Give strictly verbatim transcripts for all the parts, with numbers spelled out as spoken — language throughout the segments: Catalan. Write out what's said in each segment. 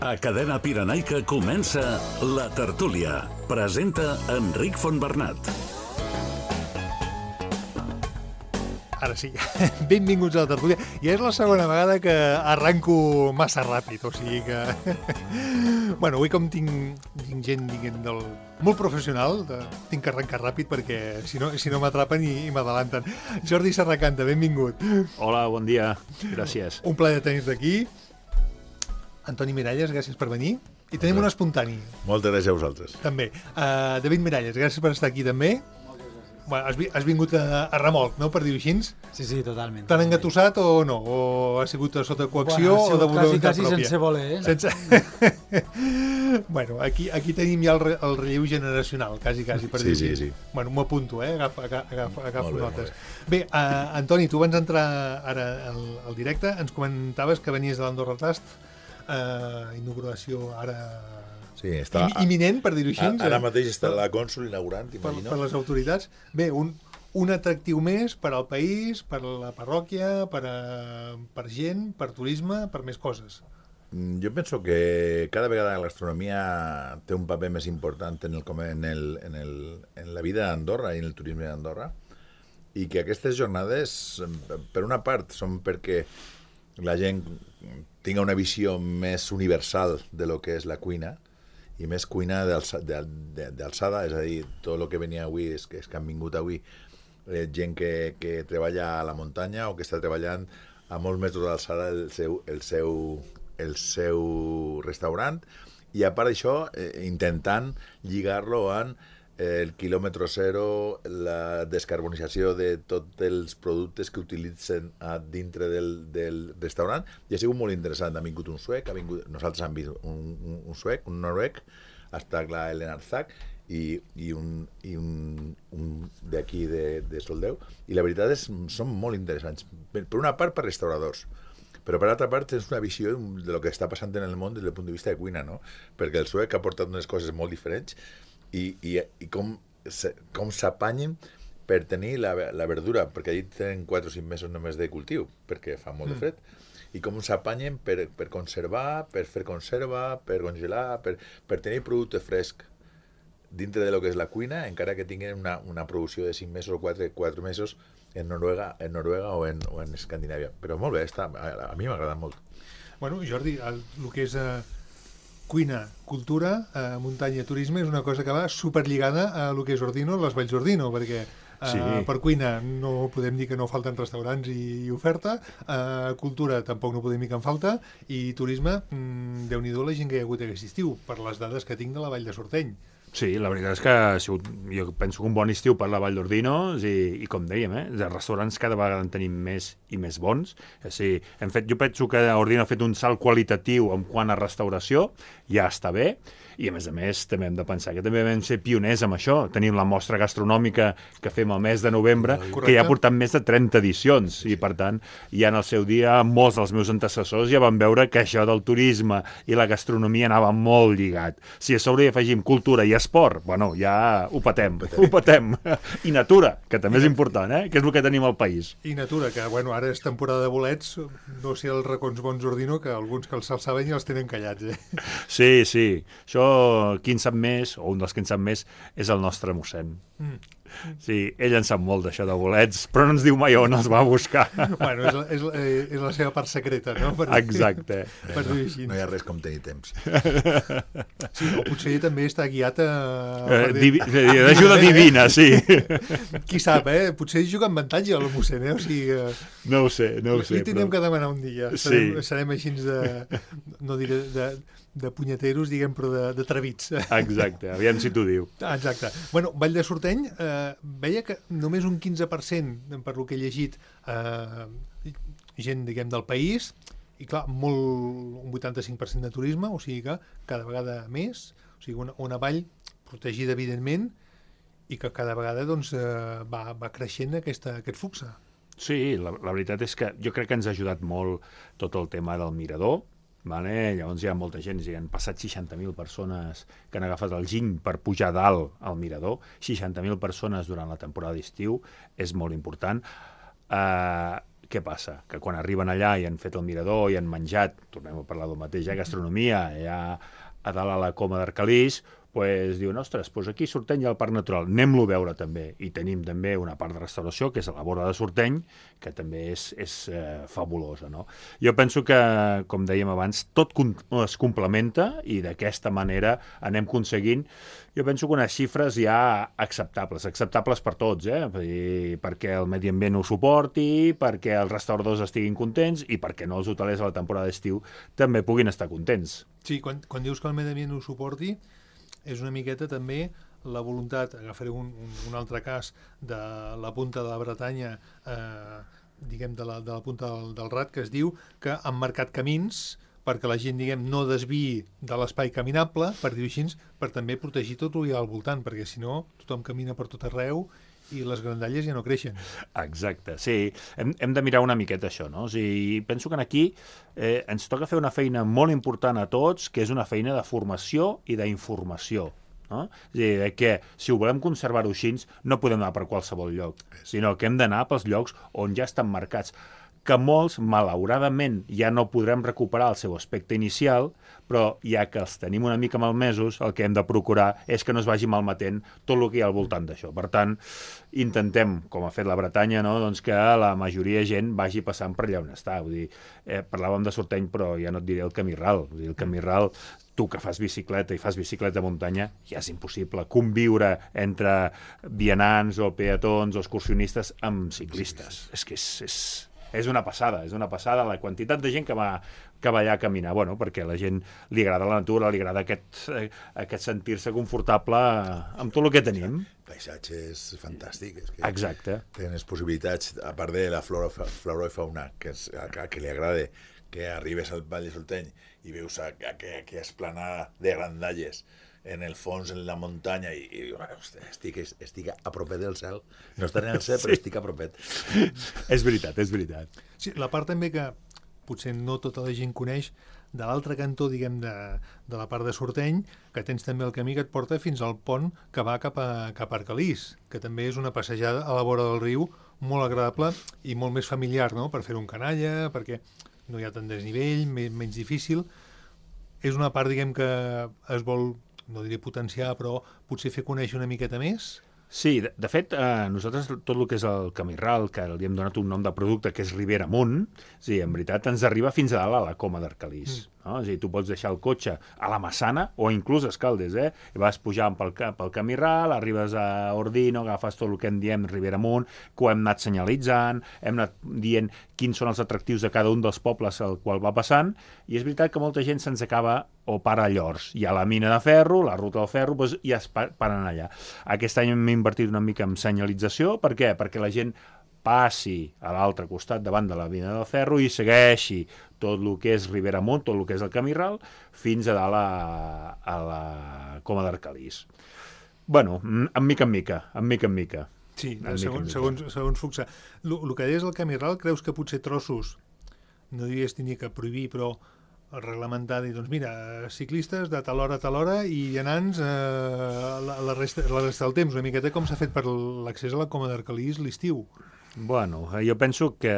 A Cadena Pirenaica comença La Tertúlia. Presenta Enric Fontbernat. Ara sí, benvinguts a La Tertúlia. Ja és la segona vegada que arranco massa ràpid, o sigui que... Bueno, avui com tinc, tinc gent diguem, del... molt professional, de... tinc que arrencar ràpid perquè si no, si no m'atrapen i, i m'adalanten. Jordi Serracanta, benvingut. Hola, bon dia, gràcies. Un plaer tenir-te aquí. Antoni Miralles, gràcies per venir. I tenim un espontani. Moltes gràcies a vosaltres. També. Uh, David Miralles, gràcies per estar aquí també. Bueno, has, vi has vingut a, a remolc, no?, per dir-ho així. Sí, sí, totalment. T'han engatussat o no? O ha sigut sota coacció bueno, o de voluntat quasi, pròpia? Quasi sense voler, eh? Sense... bueno, aquí, aquí tenim ja el, re, el relleu generacional, quasi, quasi, per sí, dir-ho sí, així. sí. Bueno, m'ho apunto, eh? Agafa, agafa, agafo bé, notes. Bé, bé uh, Antoni, tu abans d'entrar ara al, al directe ens comentaves que venies de l'Andorra Tast, uh, inauguració ara... Sí, està... imminent, per dir-ho així. Ara mateix està la cònsul inaugurant, Per, imagino. per les autoritats. Bé, un, un atractiu més per al país, per la parròquia, per, a, per gent, per turisme, per més coses. Jo penso que cada vegada la gastronomia té un paper més important en, el, en, el, en, el, en la vida d'Andorra i en el turisme d'Andorra, i que aquestes jornades, per una part, són perquè la gent tinga una visió més universal de lo que és la cuina, i més cuina d'alçada, és a dir, tot el que venia avui, és que, és que han vingut avui eh, gent que, que treballa a la muntanya o que està treballant a molts metres d'alçada el seu, el, seu, el seu restaurant, i a part d'això, eh, intentant lligar-lo amb el quilòmetre zero, la descarbonització de tots els productes que utilitzen a dintre del, del restaurant, i ha sigut molt interessant. Ha vingut un suec, ha vingut, nosaltres hem vist un, un, un suec, un noruec, ha estat la Helena Arzak i, i un, i un, un d'aquí de, de Soldeu, i la veritat és són molt interessants. Per, per una part, per restauradors, però per altra part tens una visió de lo que està passant en el món des del punt de vista de cuina, no? Perquè el suec ha portat unes coses molt diferents, i, i, i com, com s'apanyen per tenir la, la verdura, perquè allí tenen quatre o cinc mesos només de cultiu, perquè fa molt de fred, mm. i com s'apanyen per, per conservar, per fer conserva, per congelar, per, per tenir producte fresc dintre de lo que és la cuina, encara que tinguin una, una producció de cinc mesos o quatre, quatre mesos en Noruega, en Noruega o, en, o en Escandinàvia. Però molt bé, està, a, a mi m'ha agradat molt. Bueno, Jordi, el, el que és... Uh... cuina, cultura, eh, muntanya, turisme, és una cosa que va superlligada a lo que és Ordino, les Valls d'Ordino, perquè eh, sí. per cuina no podem dir que no falten restaurants i, i oferta, eh, cultura tampoc no podem dir que en falta, i turisme, mmm, déu-n'hi-do la gent que hi ha hagut aquest estiu, per les dades que tinc de la Vall de Sorteny. Sí, la veritat és que ha sigut, jo penso que un bon estiu per la Vall d'Ordinos i, i com dèiem, eh, de restaurants cada vegada en tenim més i més bons. O sigui, hem fet, jo penso que Ordino ha fet un salt qualitatiu en quant a restauració, ja està bé, i a més a més també hem de pensar que també vam ser pioners amb això. Tenim la mostra gastronòmica que fem el mes de novembre, correcte, que ja ha portat més de trenta edicions, sí, sí. I per tant, ja en el seu dia molts dels meus antecessors ja van veure que això del turisme i la gastronomia anava molt lligat. Si a sobre hi afegim cultura i esport, bueno, ja ho patem, ho patem. I natura, que també és important, eh? Que és el que tenim al país. I natura, que bueno, ara és temporada de bolets, no sé els racons bons Ordino, que alguns que els saben i els tenen callats, eh? Sí, sí. Això, qui en sap més, o un dels que en sap més, és el nostre mossèn. Mm. Sí, ell en sap molt d'això de bolets, però no ens diu mai on els va buscar. Bueno, és la, és la, és la seva part secreta, no? Per Exacte. Per no, no hi ha res com tenir temps. Sí, o potser també està guiat a... Eh, divi... D'ajuda divina, sí. Qui sap, eh? Potser juga amb avantatge el mossèn, eh? O sigui... No ho sé, no ho sé. Li tindrem però... que demanar un dia. Serem, sí. serem així de... No diré... de de punyeteros, diguem, però de, de trevits. Exacte, aviam si t'ho diu. Exacte. Bueno, Vall de Sorteny, eh, veia que només un quinze per cent, per lo que he llegit, eh, gent, diguem, del país, i clar, molt, un vuitanta-cinc per cent de turisme, o sigui que cada vegada més, o sigui, una, una vall protegida, evidentment, i que cada vegada doncs, eh, va, va creixent aquesta, aquest flux. Sí, la, la veritat és que jo crec que ens ha ajudat molt tot el tema del mirador. Vale? Llavors hi ha molta gent, hi han passat seixanta mil persones que han agafat el giny per pujar dalt al mirador, seixanta mil persones durant la temporada d'estiu, és molt important. Uh, què passa? Que quan arriben allà i han fet el mirador i han menjat, tornem a parlar del mateix, eh? Gastronomia, allà a dalt a la Coma d'Arcalís, pues, diuen, ostres, pues aquí Sorteny hi ha el Parc Natural, anem-lo a veure també. I tenim també una part de restauració, que és a la vora de Sorteny, que també és, és eh, fabulosa. No? Jo penso que, com dèiem abans, tot es complementa i d'aquesta manera anem aconseguint, jo penso que unes xifres ja acceptables, acceptables per tots, eh? I perquè el medi ambient ho suporti, perquè els restauradors estiguin contents i perquè no els hotelers a la temporada d'estiu també puguin estar contents. Sí, quan, quan dius que el medi ambient ho suporti, és una miqueta també la voluntat, agafaré un, un, un altre cas de la punta de la Bretanya, eh, diguem, de la, de la punta del, del Rat, que es diu que han marcat camins perquè la gent, diguem, no desviï de l'espai caminable, per dir-ho així, per també protegir tot el que hi ha al voltant, perquè si no tothom camina per tot arreu i les grandalles ja no creixen. Exacte, sí. Hem, hem de mirar una miqueta això, no? O sigui, penso que aquí eh, ens toca fer una feina molt important a tots, que és una feina de formació i d'informació. No? És a dir, que si ho volem conservar-ho així, no podem anar per qualsevol lloc, sinó que hem d'anar pels llocs on ja estan marcats, que molts, malauradament, ja no podrem recuperar el seu aspecte inicial, però ja que els tenim una mica malmesos, el que hem de procurar és que no es vagi malmetent tot el que hi ha al voltant d'això. Per tant, intentem, com ha fet la Bretanya, no? Doncs que la majoria de gent vagi passant per allà on està. Vull dir, eh, parlàvem de Sorteny, però ja no et diré el camí ral. Vull dir, el camí ral, tu que fas bicicleta i fas bicicleta de muntanya, ja és impossible conviure entre vianants o peatons o excursionistes amb ciclistes. És que és... és És una passada, és una passada la quantitat de gent que va, que va allà a caminar, bueno, perquè a la gent li agrada la natura, li agrada aquest, eh, aquest sentir-se confortable amb tot el que tenim. El paisatge és fantàstic. És que exacte. Tens possibilitats, a part de la flora, flora i fauna, que, és, que, que li agrada, que arribes al Vall de Sorteny i veus aquella esplanada de grandalles en el fons, en la muntanya, i, i ostres, estic, estic a propet del cel. No estaré en el cel, sí. Però estic a propet. És veritat, és veritat. Sí, la part també que potser no tota la gent coneix, de l'altre cantó, diguem, de, de la part de Sorteny, que tens també el camí que et porta fins al pont que va cap a, cap a Arcalís, que també és una passejada a la vora del riu molt agradable i molt més familiar, no?, per fer un canalla, perquè no hi ha tant desnivell, menys difícil. És una part, diguem, que es vol, no diré potenciar, però potser fer conèixer una miqueta més? Sí, de, de fet, eh, nosaltres tot el que és el camí ral, que li hem donat un nom de producte que és Ribera Amunt, sí, en veritat ens arriba fins a dalt a la Coma d'Arcalís. Mm. No? És a dir, tu pots deixar el cotxe a la Massana o inclús a Escaldes, eh? I vas pujant pel, pel camí ral, arribes a Ordino, agafes tot el que en diem Ribera Amunt, que ho hem anat senyalitzant, hem anat dient quins són els atractius de cada un dels pobles al qual va passant, i és veritat que molta gent se'ns acaba o para a Llors. Hi ha la mina de ferro, la ruta del ferro, doncs ja es paren allà. Aquest any hem invertit una mica en senyalització. Per què? Perquè la gent passi a l'altre costat davant de la mina del ferro i segueixi tot el que és Ribera Amunt, tot el que és el camí ral, fins a dalt a, a la Coma d'Arcalís. Bueno, en mica en mica, en mica en mica. Sí, en segons, mica segons, segons Fuxa. El que deies del camí ral, creus que potser trossos, no diries tenir que prohibir, però reglamentar, dir, doncs mira, ciclistes de tal hora a tal hora i vianants eh, la, la, resta, la resta del temps, una miqueta com s'ha fet per l'accés a la Coma d'Arcalís l'estiu. Bueno, jo penso que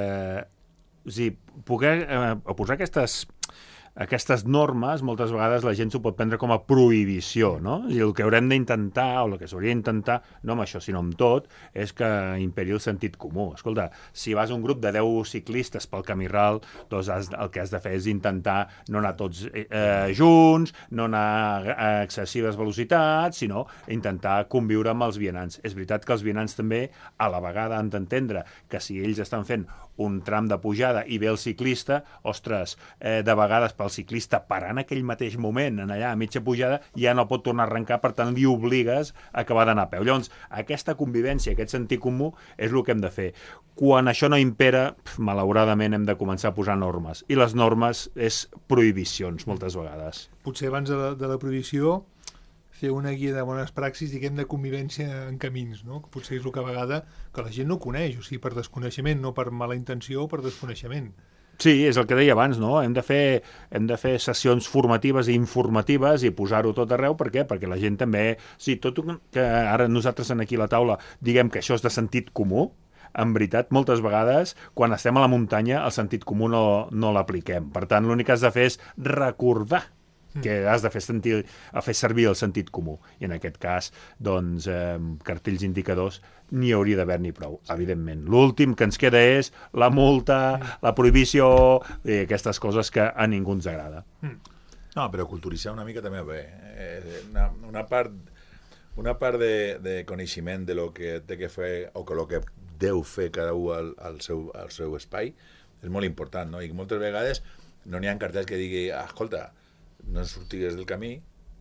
o sigui, poder eh, posar aquestes aquestes normes, moltes vegades la gent s'ho pot prendre com a prohibició, no? I el que haurem d'intentar, o el que s'hauria d'intentar, no amb això, sinó amb tot, és que imperi el sentit comú. Escolta, si vas un grup de deu ciclistes pel camí ral, doncs has, el que has de fer és intentar no anar tots eh, junts, no anar a excessives velocitats, sinó intentar conviure amb els vianants. És veritat que els vianants també, a la vegada, han d'entendre que si ells estan fent un tram de pujada i ve el ciclista, ostres, eh, de vegades pel ciclista parar en aquell mateix moment, en allà a mitja pujada, ja no pot tornar a arrencar, per tant li obligues a acabar d'anar a peu. Llavors, aquesta convivència, aquest sentit comú, és el que hem de fer. Quan això no impera, malauradament hem de començar a posar normes. I les normes és prohibicions, moltes vegades. Potser abans de la, de la prohibició fer una guia de bones praxis, diguem, de convivència en camins, no? Que potser és el que a vegada que la gent no coneix, o sigui, per desconeixement, no per mala intenció o per desconeixement. Sí, és el que deia abans, no? Hem de fer, hem de fer sessions formatives i informatives i posar-ho tot arreu. Per què? Perquè la gent també... Sí, tot que ara nosaltres aquí a la taula diguem que això és de sentit comú, en veritat, moltes vegades, quan estem a la muntanya, el sentit comú no, no l'apliquem. Per tant, l'únic que has de fer és recordar que has de fer, sentir, a fer servir el sentit comú. I en aquest cas, doncs, eh, cartells indicadors n'hi hauria d'haver-n'hi prou, evidentment. L'últim que ens queda és la multa, la prohibició i aquestes coses que a ningú ens agrada. No, però culturitzar una mica també bé. Eh, una, una part, una part de, de coneixement de lo que té que fer o que lo que deu fer cada un al, al, seu, al seu espai és molt important, no? I moltes vegades no n'hi ha cartells que digui, ah, escolta, no ens sortigues del camí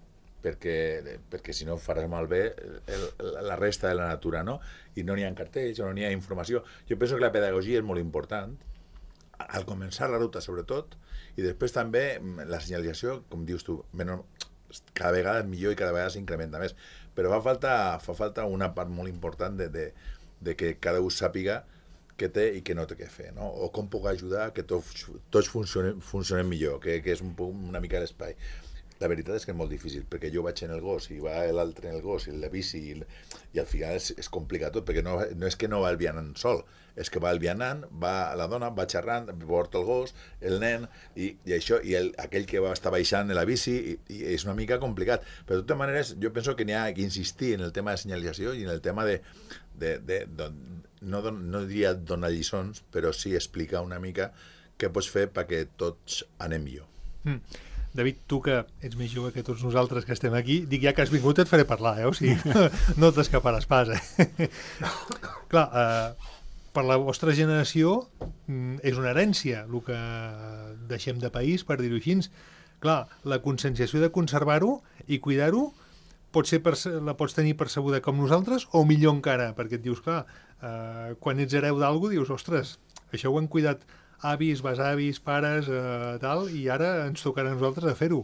perquè, perquè si no faràs malbé el, la resta de la natura, no? I no n'hi ha cartells o no n'hi ha informació. Jo penso que la pedagogia és molt important al començar la ruta sobretot, i després també la senyalització, com dius tu, menys, cada vegada és millor i cada vegada s'incrementa més, però fa falta, fa falta una part molt important de, de, de que cada un sàpiga què té i què no té que fer, no? O com puc ajudar que tots, tots funcionem, funcionem millor, que, que és un, una mica l'espai. La veritat és que és molt difícil, perquè jo vaig en el gos i va l'altre en el gos i la bici i, i al final és, és complicat tot, perquè no, no és que no va el vianant sol, és que va el vianant, va la dona, va xerrant, porta el gos, el nen, i, i això, i el, aquell que va estar baixant en la bici, i, i és una mica complicat. Però de totes maneres, jo penso que n'hi ha que insistir en el tema de senyalització i en el tema de, de, de, de no, no diria donar lliçons, però sí explicar una mica què pots fer perquè tots anem millor. Mm. David, tu que ets més jove que tots nosaltres que estem aquí, dic, ja que has vingut et faré parlar, eh? O sigui, no t'escaparàs pas, eh? Clar, eh, per la vostra generació és una herència el que deixem de país, per dir-ho així. Clar, la conscienciació de conservar-ho i cuidar-ho potser la pots tenir percebuda com nosaltres o millor encara, perquè et dius, clar, eh, quan ets hereu d'algú dius, ostres, això ho han cuidat avis, besavis, pares, eh, tal, i ara ens tocarà a nosaltres a fer-ho.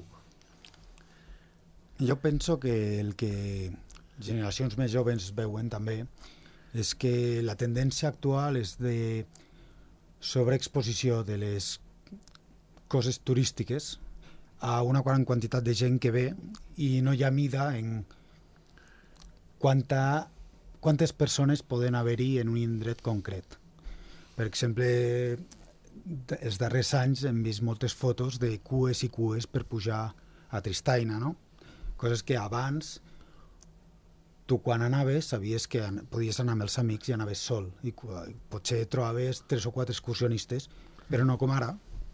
Jo penso que el que generacions més joves veuen també és que la tendència actual és de sobreexposició de les coses turístiques a una gran quantitat de gent que ve i no hi ha mida en quanta, quantes persones poden haver-hi en un indret concret. Per exemple, els darrers anys hem vist moltes fotos de cues i cues per pujar a Tristaina, no? Coses que abans tu quan anaves sabies que podies anar amb els amics i anaves sol i potser trobaves tres o quatre excursionistes, però no com ara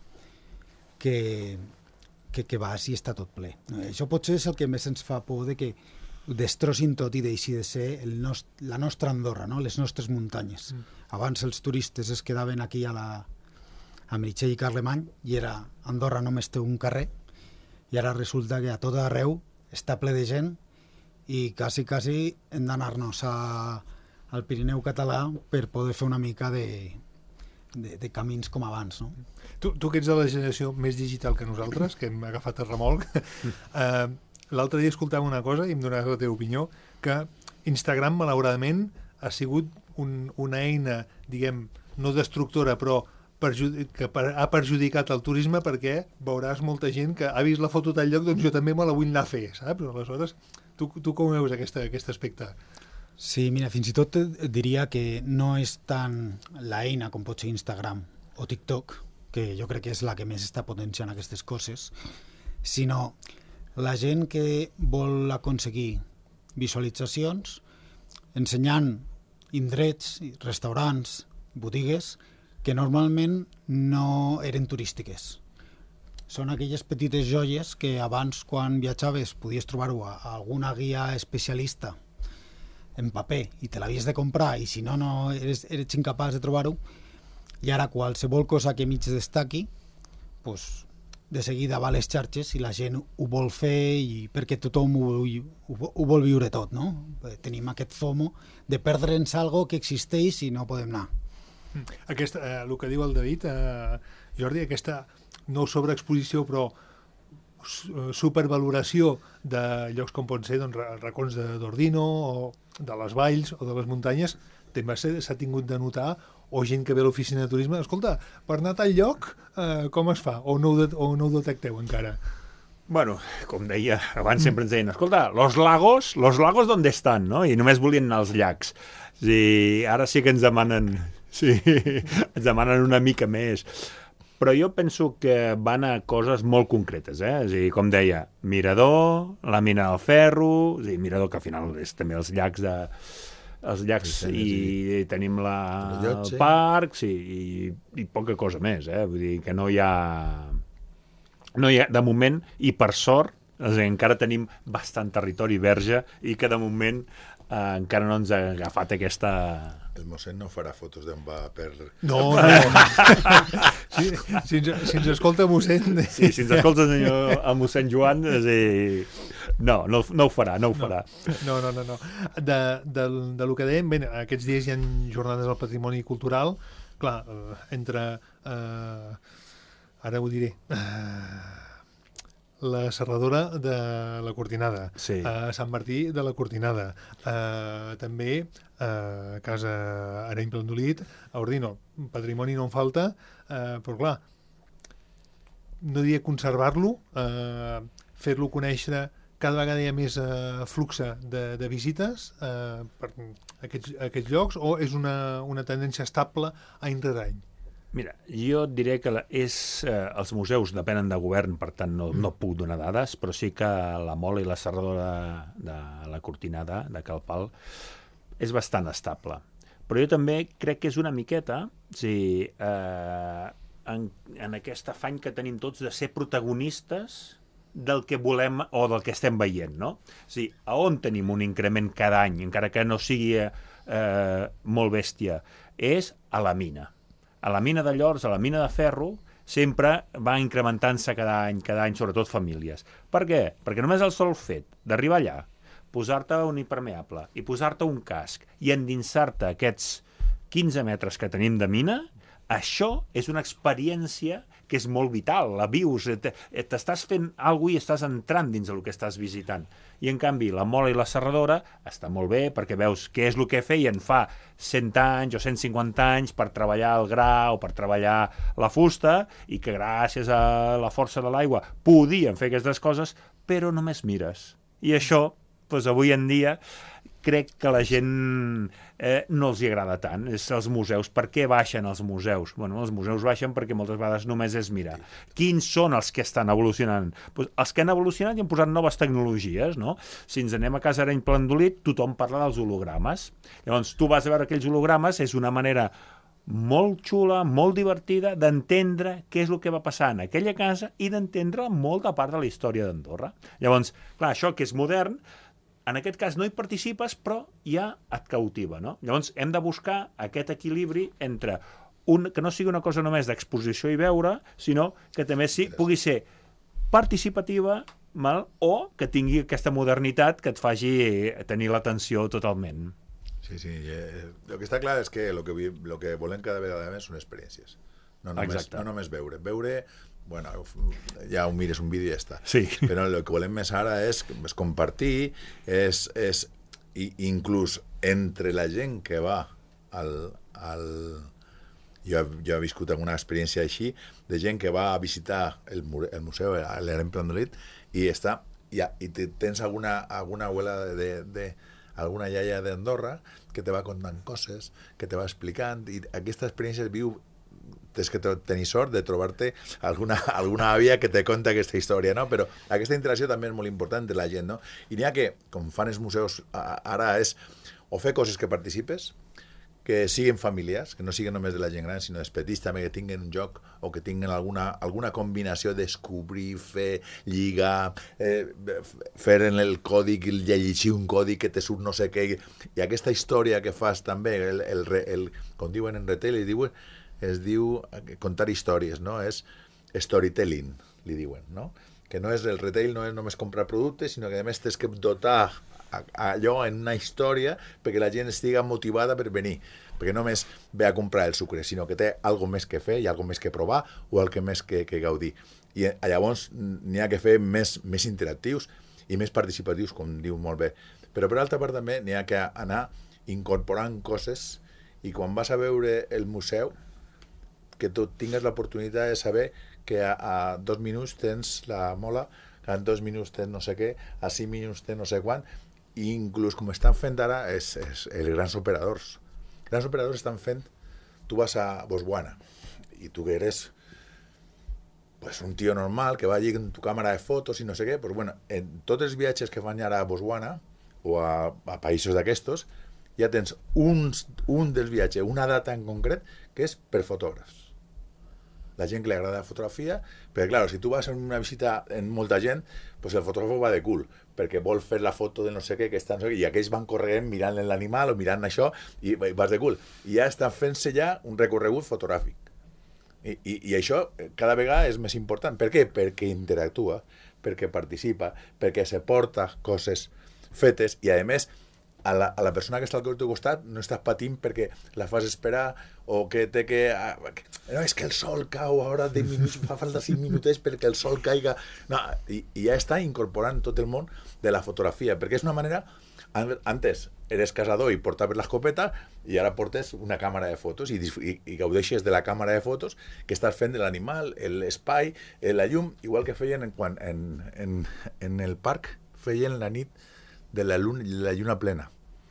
que, que, que vas i està tot ple. Això potser és el que més ens fa por de que ho destrossin tot i deixi de ser el nost la nostra Andorra, no? Les nostres muntanyes. Mm. Abans els turistes es quedaven aquí a la a Meritxell i Carlemany i era Andorra només té un carrer i ara resulta que a tot arreu està ple de gent i quasi, quasi hem d'anar-nos al Pirineu català per poder fer una mica de, de, de camins com abans, no? Tu, tu que ets de la generació més digital que nosaltres, que hem agafat el remolc, eh, l'altre dia escoltava una cosa i em donaves la teva opinió, que Instagram, malauradament, ha sigut un, una eina, diguem, no destructora, però que ha perjudicat el turisme perquè veuràs molta gent que ha vist la foto tal lloc, doncs jo també me la vull anar a fer, saps? Aleshores, tu, tu com veus aquesta, aquest aspecte? Sí, mira, fins i tot diria que no és tant l'eina com pot ser Instagram o TikTok, que jo crec que és la que més està potenciant aquestes coses, sinó la gent que vol aconseguir visualitzacions ensenyant indrets, restaurants, botigues, que normalment no eren turístiques. Són aquelles petites joies que abans, quan viatjaves, podies trobar-ho a alguna guia especialista en paper i te l'havies de comprar i si no, no eres, eres incapaç de trobar-ho, i ara qualsevol cosa que mig destaqui, pues, de seguida va a les xarxes i la gent ho vol fer i perquè tothom ho, ho, ho vol viure tot, no? Tenim aquest FOMO de perdre'ns algo que existeix i no podem anar. Aquesta, eh, el que diu el David, eh, Jordi, aquesta no sobreexposició però supervaloració de llocs com poden ser doncs, racons d'Ordino o de les valls o de les muntanyes, també s'ha tingut de notar, o gent que ve a l'oficina de turisme, escolta, per anar a tal lloc, eh, com es fa? O no, ho de, o no ho detecteu encara? Bueno, com deia, abans sempre ens deien, escolta, los lagos, los lagos ¿dónde están? No? I només volien anar als llacs. Sí, ara sí que ens demanen, sí, ens demanen una mica més. Però jo penso que van a coses molt concretes, eh? És a dir, com deia, Mirador, la mina del ferro, és a dir, Mirador, que al final és també els llacs de... els llacs sí, i sí. Tenim la, el parc, sí, i, i poca cosa més, eh? Vull dir que no hi ha... No hi ha, de moment, i per sort, és a dir, encara tenim bastant territori verge i que de moment eh, encara no ens ha agafat aquesta... El mossèn no farà fotos d'on va per... No, no. si, si, ens, si ens escolta mossèn... Sí, si ens escolta el, senyor, el mossèn Joan, és a dir, no, no, no ho farà, no ho farà. No, no, no. no. De, de, de lo que dèiem, bé, aquests dies hi ha jornades del patrimoni cultural, clar, entre... Eh, ara ho diré... Eh, la serradora de la Cortinada, sí. a Sant Martí de la Cortinada, eh, també a Casa Areny Plandolit, a Ordino. Patrimoni no en falta, eh, però clar, no diria conservar-lo, eh, fer-lo conèixer, cada vegada hi ha més eh, flux de, de visites eh, per aquests, aquests llocs, o és una, una tendència estable any rere any? Mira, jo et diré que la, és, eh, els museus depenen de govern, per tant no, no puc donar dades, però sí que la Mola i la serradora de, de la Cortinada, de Cal Pal, és bastant estable. Però jo també crec que és una miqueta, sí, eh, en, en aquest afany que tenim tots de ser protagonistes del que volem o del que estem veient, no? O sigui, a on tenim un increment cada any, encara que no sigui eh, molt bèstia, és a la mina. A la mina de Llors, a la mina de ferro, sempre va incrementant-se cada any, cada any, sobretot famílies. Per què? Perquè només el sol fet d'arribar allà, posar-te un impermeable i posar-te un casc i endinsar-te aquests quinze metres que tenim de mina, això és una experiència que és molt vital, la vius, t'estàs fent alguna cosa i estàs entrant dins del que estàs visitant. I en canvi la Mola i la serradora està molt bé perquè veus què és el que feien fa cent anys o cent cinquanta anys per treballar el gra o per treballar la fusta i que gràcies a la força de l'aigua podien fer aquestes coses, però només mires. I això, doncs avui en dia, crec que la gent eh, no els hi agrada tant, és els museus. Per què baixen els museus? Bueno, els museus baixen perquè moltes vegades només és mirar. Quins són els que estan evolucionant? Pues els que han evolucionat i han posat noves tecnologies, no? Si ens anem a Casa Areny Plandolit, tothom parla dels hologrames. Llavors, tu vas a veure aquells hologrames, és una manera molt xula, molt divertida d'entendre què és el que va passar en aquella casa i d'entendre molta part de la història d'Andorra. Llavors, clar, això que és modern, en aquest cas no hi participes, però ja et cautiva, no? Llavors hem de buscar aquest equilibri entre un, que no sigui una cosa només d'exposició i veure, sinó que també sí, pugui ser participativa, mal, o que tingui aquesta modernitat que et faci tenir l'atenció totalment. Sí, sí. Eh, el que està clar és que el que, lo que volem cada vegada més són experiències. No només, no només veure. Veure... Bueno, ja ho mires un vídeo i ja està. Sí. Però el que volem més ara és, és compartir, és, és i, inclús entre la gent que va al... al jo, jo he viscut alguna experiència així, de gent que va a visitar el, el museu, l'Areny Plandolit, i està, ja, i tens alguna, alguna abuela de, de alguna iaia d'Andorra que te va contant coses, que te va explicant, i aquesta experiència es viu. Tens que tenir sort de trobar-te alguna, alguna àvia que te conta aquesta història, no? Però aquesta interacció també és molt important de la gent, no? I n'hi ha que, com fan els museus ara, és o fer coses que participes, que siguin familiars, que no siguin només de la gent gran, sinó dels petits també, que tinguin un joc o que tinguin alguna, alguna combinació, descobrir, fer, lligar, eh, fer en el còdic, llegir un còdic que te surt no sé què, i aquesta història que fas també, el, el, el, com diuen en retail, i diuen es diu contar històries, no? És storytelling, li diuen, no? Que no és el retail, no és només comprar productes, sinó que a més tens que dotar allò en una història perquè la gent estigui motivada per venir, perquè no només ve a comprar el sucre, sinó que té alguna més que fer i alguna més que provar o alguna més que, que gaudir. I llavors n'hi ha que fer més, més interactius i més participatius, com diu molt bé. Però per altra part també n'hi ha que anar incorporant coses i quan vas a veure el museu que tu tingues l'oportunitat de saber que a, a dos minuts tens la Mola cada dos minuts té no sé què, a cinc minuts té no sé quant, i inclús com estan fent ara és, és els grans operadors. Els grans operadors estan fent, tu vas a Botswana i tu que eres pues, un tio normal que va allí amb tu càmera de fotos i no sé què, pues, bueno, en tots els viatges que fan ara a Botswana o a, a països d'aquestos, ja tens uns, un dels viatges, una data en concret, que és per fotògrafs. La gent que li agrada la fotografia, perquè, clar, si tu vas en una visita en molta gent, pues el fotògraf va de cul, perquè vol fer la foto de no sé què, que està, no sé què, i aquells van corrent mirant l'animal o mirant això, i vas de cul. I ja estan fent-se ja un recorregut fotogràfic. I, i, I això cada vegada és més important. Per què? Perquè interactua, perquè participa, perquè se porta coses fetes, i a més, a la, a la persona que està al teu costat no estàs patint perquè la fas esperar o que té que... No, és que el sol cau, ara de minuts, fa falta cinc minutets perquè el sol caiga... No, i, i ja està incorporant tot el món de la fotografia, perquè és una manera... Antes eres casador i portaves l'escopeta i ara portes una càmera de fotos i, i, i gaudeixes de la càmera de fotos que estàs fent de l'animal, l'espai, la llum, igual que feien en, quan, en, en, en el parc, feien la nit de la lluna, la lluna plena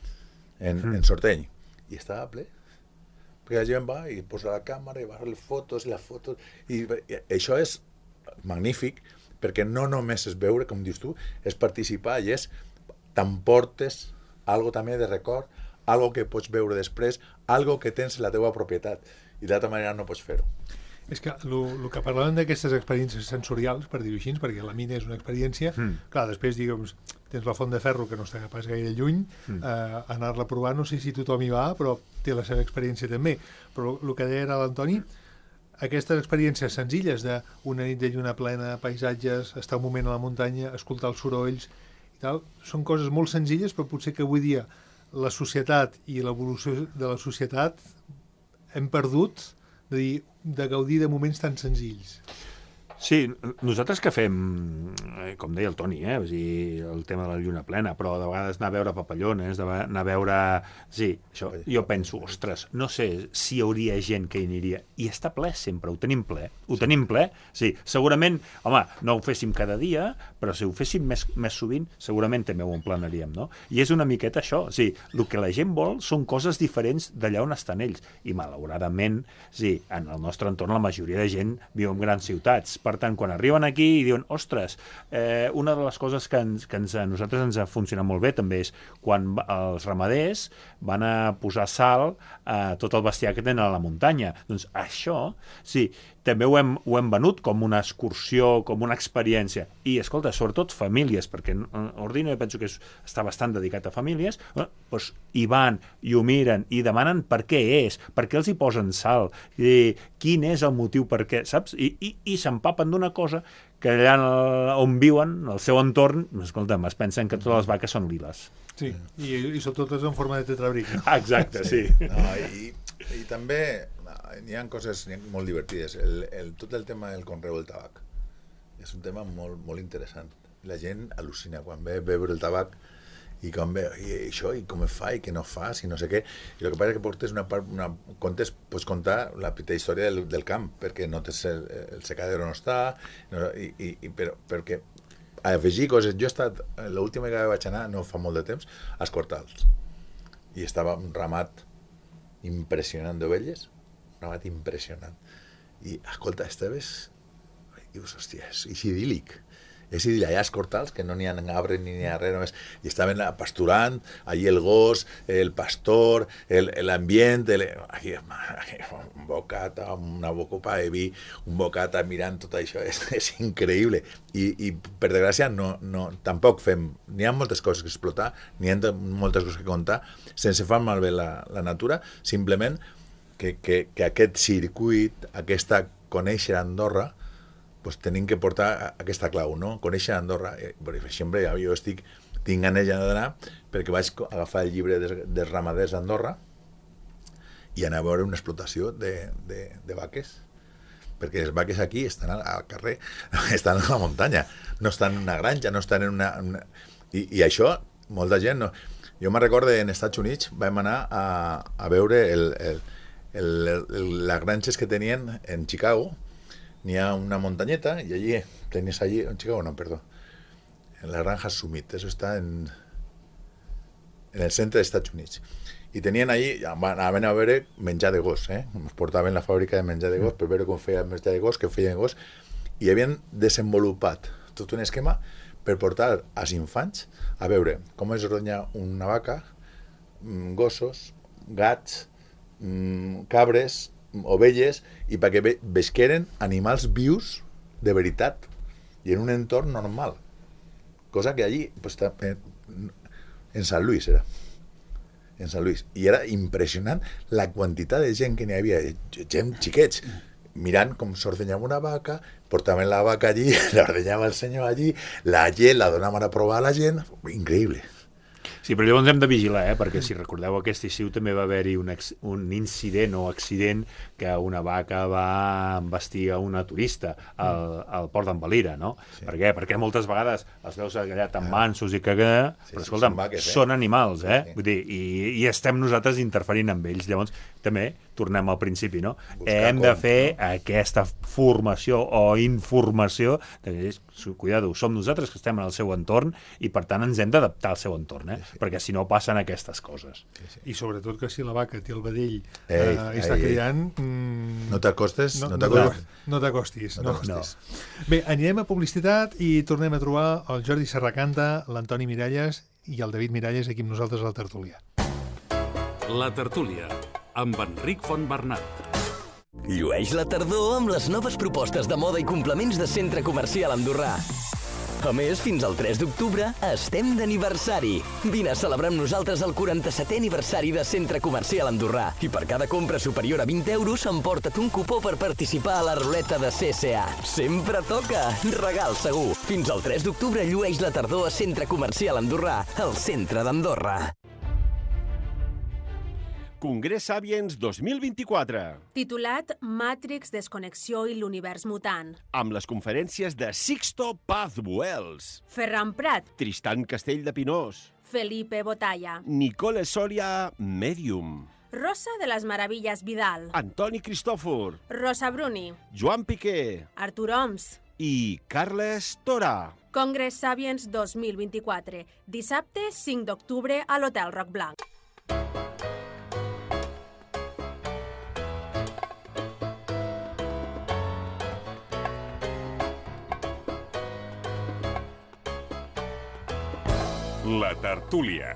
en, mm. en Sorteny, i estava ple perquè la gent va i posa la càmera i va fer les fotos i les fotos i, i això és magnífic perquè no només és veure, com dius tu, és participar i és t'emportes algo també de record, algo que pots veure després, algo que tens en la teva propietat i d'altra manera no pots fer-ho. És que el que parlàvem d'aquestes experiències sensorials, per dir-ho així, perquè la mina és una experiència, mm. clar, després, diguem, tens la Font de Ferro, que no està pas gaire lluny, mm. eh, anar-la a provar, no sé si tothom hi va, però té la seva experiència també. Però el que deia ara l'Antoni, aquestes experiències senzilles d'una nit de lluna plena, paisatges, estar un moment a la muntanya, escoltar els sorolls i tal, són coses molt senzilles, però potser que avui dia la societat i l'evolució de la societat hem perdut de dir, de gaudir de moments tan senzills. Sí, nosaltres que fem, com deia el Toni, eh? Vull dir, el tema de la lluna plena, però de vegades anar a veure papallones, anar a veure... Sí, això, jo penso, ostres, no sé si hi hauria gent que hi aniria. I està ple sempre, ho tenim ple. Ho tenim ple, sí. Segurament, home, no ho féssim cada dia, però si ho féssim més, més sovint, segurament també ho emplanaríem, no? I és una miqueta això, sí, el que la gent vol són coses diferents d'allà on estan ells. I malauradament, sí, en el nostre entorn la majoria de gent viu en grans ciutats. Per tant, quan arriben aquí i diuen, ostres, eh, una de les coses que, ens, que ens, a nosaltres ens ha funcionat molt bé també és quan els ramaders van a posar sal a tot el bestiar que tenen a la muntanya. Doncs això, sí, també ho hem, ho hem venut com una excursió, com una experiència. I, escolta, sobretot famílies, perquè Ordino jo penso que és, està bastant dedicat a famílies, eh, doncs hi van, i ho miren, i demanen per què és, per què els hi posen sal, i quin és el motiu per què, saps? I, i, i s'empapen d'una cosa que allà on viuen, al seu entorn, escolta'm, es pensen que totes les vaques són liles. Sí, i, i són totes en forma de tetrabric. No? Exacte, sí. sí. No, i, I també n'hi ha coses ha molt divertides. El, el, tot el tema del conreu del tabac és un tema molt, molt interessant. La gent al·lucina quan ve veure el tabac i com ve, i això, i com es fa, i què no fa, i no sé què. I el que passa és que portes una part, una, contes, pots contar la petita història del, del camp, perquè no tens el, el secadero no està, no, i, i, i, però, perquè afegir coses. Jo he estat, l'última vegada que vaig anar, no fa molt de temps, a Escortals, i estava un ramat impressionant d'ovelles, un ramat impressionant. I, escolta, estaves, i dius, hòstia, és, és idíl·lic. És idíl·lic, allà a Escortals, que no n'hi ha arbres ni n'hi ha res, només, i estaven pasturant, allí el gos, el pastor, l'ambient, el, aquí, un bocata, una copa de vi, un bocata mirant tot això, és, és increïble. I, i per desgràcia, no, no, tampoc fem, n'hi ha moltes coses que explotar, n'hi ha moltes coses que contar, sense fer malbé la, la natura, simplement que, que, que aquest circuit, aquesta conèixer Andorra, pues tenim que portar aquesta clau, no? Conèixer Andorra. Per exemple, jo estic, tinc ganes d'anar perquè vaig agafar el llibre dels, dels ramaders d'Andorra i anar a veure una explotació de, de, de vaques, perquè les vaques aquí estan al, al carrer, estan a la muntanya, no estan en una granja, no estan en una... una... I, I això, molta gent... No... Jo me'n recordo en Estats Units vam anar a, a veure el, el, el, el, les granges que tenien en Chicago. N'hi ha una muntanyeta i allí tenies allí, en Chicago no, perdó, en la granja Summit. Eso está en, en el centre dels Estats Units. I tenien allí, anaven a veure menjar de gos, eh? Ens portaven la fàbrica de menjar de gos per veure com feien menjar de gos, que feien gos, i havien desenvolupat tot un esquema per portar als infants a veure com es ordenyar una vaca, gossos, gats, cabres, ovelles, i perquè visqueren animals vius de veritat i en un entorn normal. Cosa que allí, pues, en Sant Luis era. En Sant Luis. I era impressionant la quantitat de gent que n'hi havia, gent xiquets, mirant com s'ordenyava una vaca, portaven la vaca allí, l'ordenyava el senyor allí, la llet la donaven a provar a la gent, increïble. Sí, però llavors hem de vigilar, eh? Perquè si recordeu aquest estiu també va haver-hi un, un incident o accident que una vaca va embestir a una turista al, al port d'en Valira, no? Sí. Per què? Perquè moltes vegades els veus allà tan mansos i que... Sí, però escolta'm, sí, són, vaques, eh? Són animals, eh? Sí, sí. Vull dir, i, i estem nosaltres interferint amb ells. Llavors, també tornem al principi, no? Buscar hem com, de fer no? aquesta formació o informació de que, cuidado, som nosaltres que estem en el seu entorn i per tant ens hem d'adaptar al seu entorn, eh? Sí, sí. Perquè si no passen aquestes coses. Sí, sí. I sobretot que si la vaca té el vedell ei, eh, i està ei, criant... Mm, no t'acostes, no, no t'acostis. No t'acostis. No, no. Bé, anirem a publicitat i tornem a trobar el Jordi Serracanta, l'Antoni Miralles i el David Miralles aquí amb nosaltres a la tertúlia. La tertúlia amb Enric Fontbernat. Llueix la tardor amb les noves propostes de moda i complements de Centre Comercial Andorrà. A més, fins al tres d'octubre estem d'aniversari. Vine a celebrar amb nosaltres el quaranta-setè aniversari de Centre Comercial Andorrà i per cada compra superior a vint euros emporta't un cupó per participar a la ruleta de C C A. Sempre toca! Regal segur! Fins al tres d'octubre llueix la tardor a Centre Comercial Andorrà, al centre d'Andorra. Congrés Sapiens dos mil vint-i-quatre. Titulat Matrix, Desconnexió i l'univers mutant. Amb les conferències de Sixto Paz Buells, Ferran Prat, Tristan Castell de Pinós, Felipe Botalla, Nicole Soria, Medium, Rosa de les Meravilles Vidal, Antoni Cristòfor, Rosa Bruni, Joan Piqué, Artur Oms i Carles Tora. Congrés Sapiens dos mil vint-i-quatre. Dissabte cinc d'octubre a l'Hotel Roc Blanc. La tertúlia.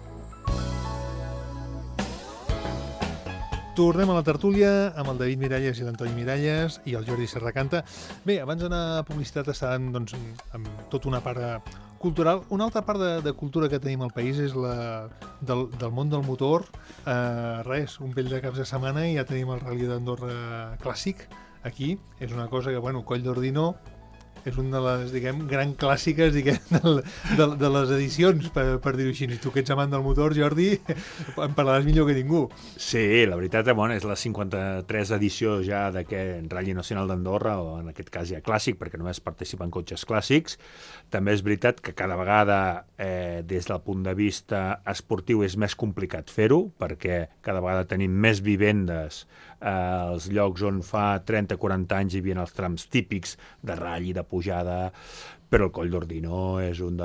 Tornem a la tertúlia amb el David Miralles i l'Antoni Miralles i el Jordi Serracanta. Bé, abans d'anar a publicitat estàvem doncs, amb tota una part cultural. Una altra part de, de cultura que tenim al país és la del, del món del motor. Eh, res, un pell de caps de setmana i ja tenim el Rally d'Andorra clàssic aquí. És una cosa que, bueno, Coll d'Ordino és una de les, diguem, gran clàssiques, diguem, de, de, de les edicions, per, per dir-ho així. I tu que ets amant del motor, Jordi, en parlaràs millor que ningú. Sí, la veritat, bueno, és la cinquanta-tres edició ja d'aquest Rally Nacional d'Andorra, o en aquest cas ja clàssic, perquè només participen cotxes clàssics. També és veritat que cada vegada, eh, des del punt de vista esportiu, és més complicat fer-ho, perquè cada vegada tenim més vivendes als eh, llocs on fa trenta quaranta anys hi havia els trams típics de ratll i de pujada, però el Coll d'Ordino és un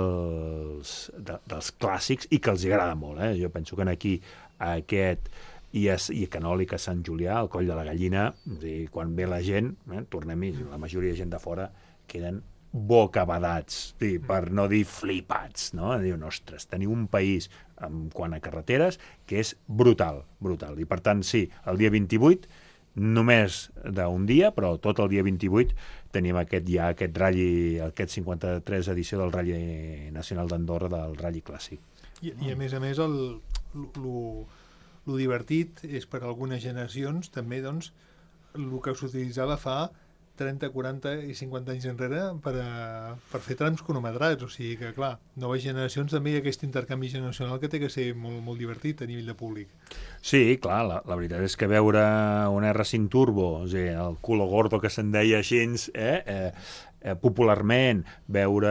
dels, de, dels clàssics i que els agrada molt. Eh? Jo penso que aquí aquest i a, i a Canòlic, a Sant Julià, el Coll de la Gallina, i quan ve la gent, eh, tornem-hi, la majoria de gent de fora queden bocabadats, sí, per no dir flipats, no? Diuen, ostres, teniu un país en quant a carreteres que és brutal, brutal. I per tant, sí, el dia vint-i-vuit, només d'un dia, però tot el dia vint-i-vuit tenim aquest ja aquest rally, aquest cinquanta-tres edició del Rally Nacional d'Andorra, del Rally Clàssic. I, i a més a més, el, lo, lo divertit és per algunes generacions també, doncs, el que s'utilitzava fa trenta, quaranta i cinquanta anys enrere per, a, per fer trams cronometrats. O sigui que, clar, noves generacions també hi ha aquest intercanvi generacional que té que ser molt, molt divertit a nivell de públic. Sí, clar, la, la veritat és que veure un erre cinc Turbo, o sigui, el culo gordo que se'n deia així, eh, eh, eh, popularment, veure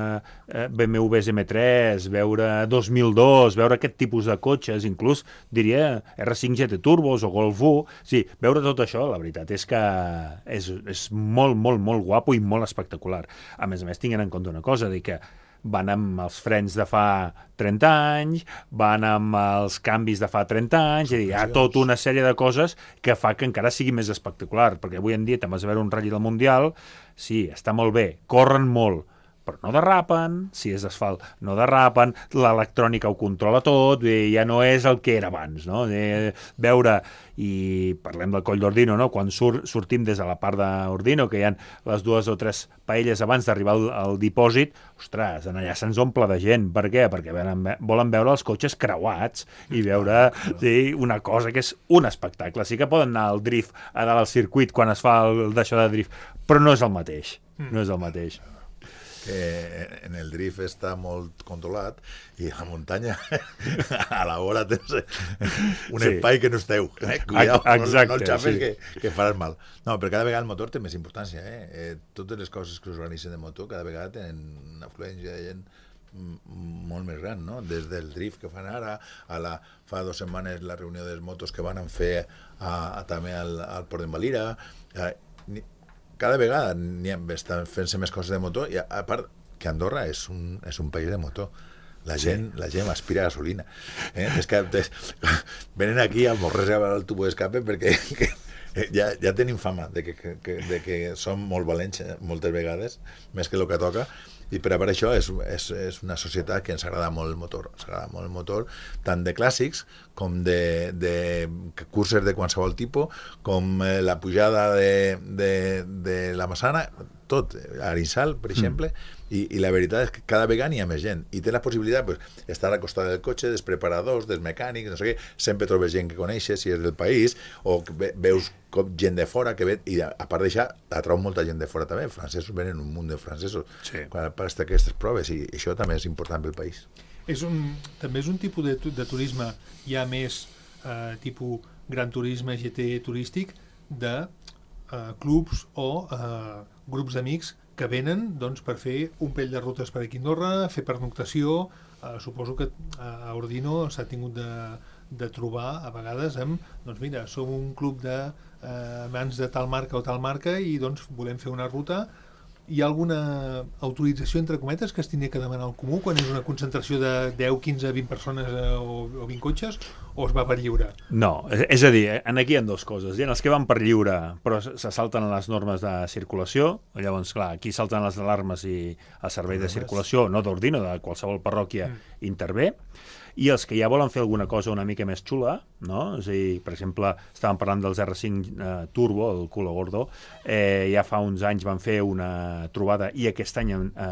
eh, be eme ve eme tres, veure dos mil dos, veure aquest tipus de cotxes, inclús diria erre cinc ge te Turbos o Golf u, sí, veure tot això, la veritat és que és, és molt, molt, molt guapo i molt espectacular. A més a més, tinguent en compte una cosa, dir que van amb els frens de fa trenta anys, van amb els canvis de fa trenta anys, és a dir, hi ha tota una sèrie de coses que fa que encara sigui més espectacular, perquè avui en dia te'n vas a veure un Rally del Mundial, sí, està molt bé, corren molt, però no derrapen, si és d'asfalt no derrapen, l'electrònica ho controla tot, ja no és el que era abans, no? Veure, i parlem del Coll d'Ordino, no? Quan sur, sortim des de la part d'Ordino, que hi ha les dues o tres paelles abans d'arribar al, al dipòsit, ostres, en allà se'ns omple de gent. Per què? Perquè volen, volen veure els cotxes creuats i veure sí, una cosa que és un espectacle. Sí que poden anar al drift a dalt al circuit quan es fa el d'això de drift, però no és el mateix, no és el mateix. Que en el drift està molt controlat i a la muntanya a la vora tens un sí. espai que no és teu. Eh? Cuidao, Exacte, no, no el xapes sí. que, que faràs mal. No, però cada vegada el motor té més importància. Eh? Eh, totes les coses que s'organitzen de motor cada vegada tenen una afluència de gent molt més gran, no? Des del drift que fan ara, a la, fa dues setmanes la reunió dels motos que van a fer a, a, també al, al Port d'en Valira. Eh, ni, cada vegada estan fent-se més coses de motor i a part que Andorra és un, és un país de motor. La gent, sí. la gent aspira a gasolina. Eh? És que és, venen aquí a morrer-se al tubo d'escape perquè que, ja, ja tenim fama de que, que, de que som molt valents moltes vegades, més que el que toca, i per a per això és, és, és una societat que ens agrada molt el motor, ens agrada molt el motor, tant de clàssics com de, de curses de qualsevol tipus, com la pujada de, de, de la Massana, tot, a Arinsal, per exemple, mm. i, i la veritat és que cada vegada hi ha més gent, i té la possibilitat pues, estar al costat del cotxe, dels preparadors, dels mecànics, no sé què, sempre trobes gent que coneixes, si és del país, o que ve, veus com gent de fora, que ve, i a, a part d'això, atrau molta gent de fora també, francesos, venen un munt de francesos, sí. quan pas aquestes proves, i això també és important pel país. És un, també és un tipus de, de turisme, hi ha més eh, tipus gran turisme, G T turístic, de eh, clubs o eh, grups d'amics que venen doncs, per fer un pell de rutes per aquí a Andorra, fer pernoctació. Eh, suposo que a Ordino s'ha tingut de, de trobar a vegades amb, doncs mira, som un club de eh, amants de tal marca o tal marca i doncs volem fer una ruta. Hi ha alguna autorització, entre cometes, que es tindria que demanar al comú quan és una concentració de deu, quinze, vint persones eh, o, o vint cotxes, o es va per lliure? No, és a dir, aquí hi ha dues coses. Hi ha els que van per lliure, però se salten les normes de circulació. Llavors, clar, aquí salten les alarmes i el servei de circulació, no d'Ordino, de qualsevol parròquia, mm. intervé. I els que ja volen fer alguna cosa una mica més xula, no? És a dir, per exemple, estàvem parlant dels erre cinc eh, Turbo, el Culo Gordo, eh, ja fa uns anys van fer una trobada i aquest any eh,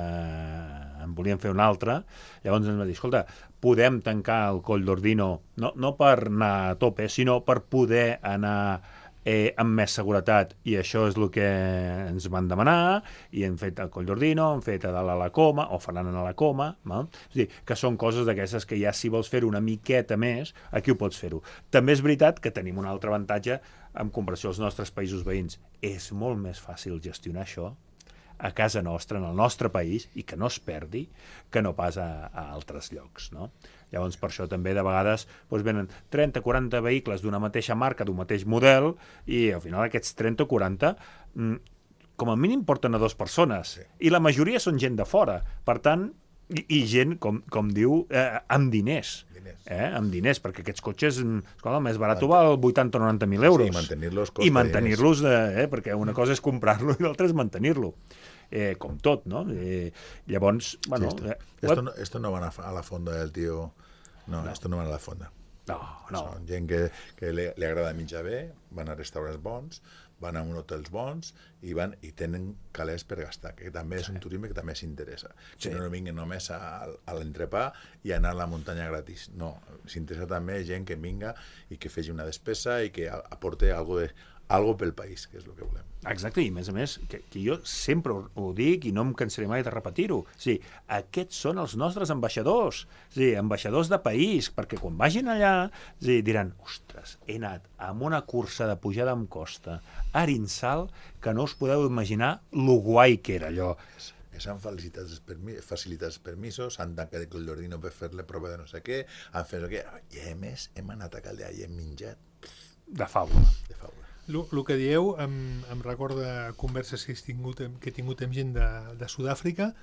en volien fer una altra, llavors ens va dir, escolta, podem tancar el Coll d'Ordino, no, no per anar a tope, sinó per poder anar eh, amb més seguretat, i això és el que ens van demanar, i hem fet el Coll d'Ordino, hem fet a dalt a la Coma, o faran a la Coma, no? És a dir, que són coses d'aquestes que ja si vols fer-ho una miqueta més, aquí ho pots fer-ho. També és veritat que tenim un altre avantatge en comparació als nostres països veïns. És molt més fàcil gestionar això a casa nostra, en el nostre país, i que no es perdi, que no pas a, a altres llocs, no? Llavors, per això també de vegades doncs, venen trenta o quaranta vehicles d'una mateixa marca, d'un mateix model, i al final aquests trenta o quaranta com a mínim porten a dues persones, sí. I la majoria són gent de fora, per tant, i, i gent, com, com diu, eh, amb diners. Eh, amb diners, perquè aquests cotxes, escolta, el més barat val vuitanta o noranta mil euros. Sí, i mantenir-los costa I mantenir-los, eh, perquè una cosa és comprar-lo i l'altra és mantenir-lo. Eh, com tot, no? Eh, llavors, bueno... Sí, esto, eh, esto, no, esto no van a, a la fonda del tío... No, no, esto no van a la fonda. No, no. Són gent que, que li, li agrada menjar bé, van a restaurants bons, van a un hotels bons i van i tenen calés per gastar, que també és sí. un turisme que també s'interessa. Que sí. no vinguin només a, a l'entrepà i a anar a la muntanya gratis. No, s'interessa també gent que vinga i que faci una despesa i que aporte algo de algo pel país, que és el que volem. Exacte, i a més a més, que, que jo sempre ho, ho dic i no em cansaré mai de repetir-ho. O sigui, aquests són els nostres ambaixadors, o sigui, ambaixadors de país, perquè quan vagin allà o sigui, diran, ostres, he anat amb una cursa de pujada amb costa a Arinsal que no us podeu imaginar lo guai que era allò. S'han facilitat els, permis, facilitat els permisos, han tancat el Coll d'Ordino per fer-le prova de no sé què, han fet el que... I a més, hem anat a Caldea i hem menjat... De faula. De faula. El que dieu em, em recorda converses que he tingut, que he tingut amb gent de, de Sud-àfrica,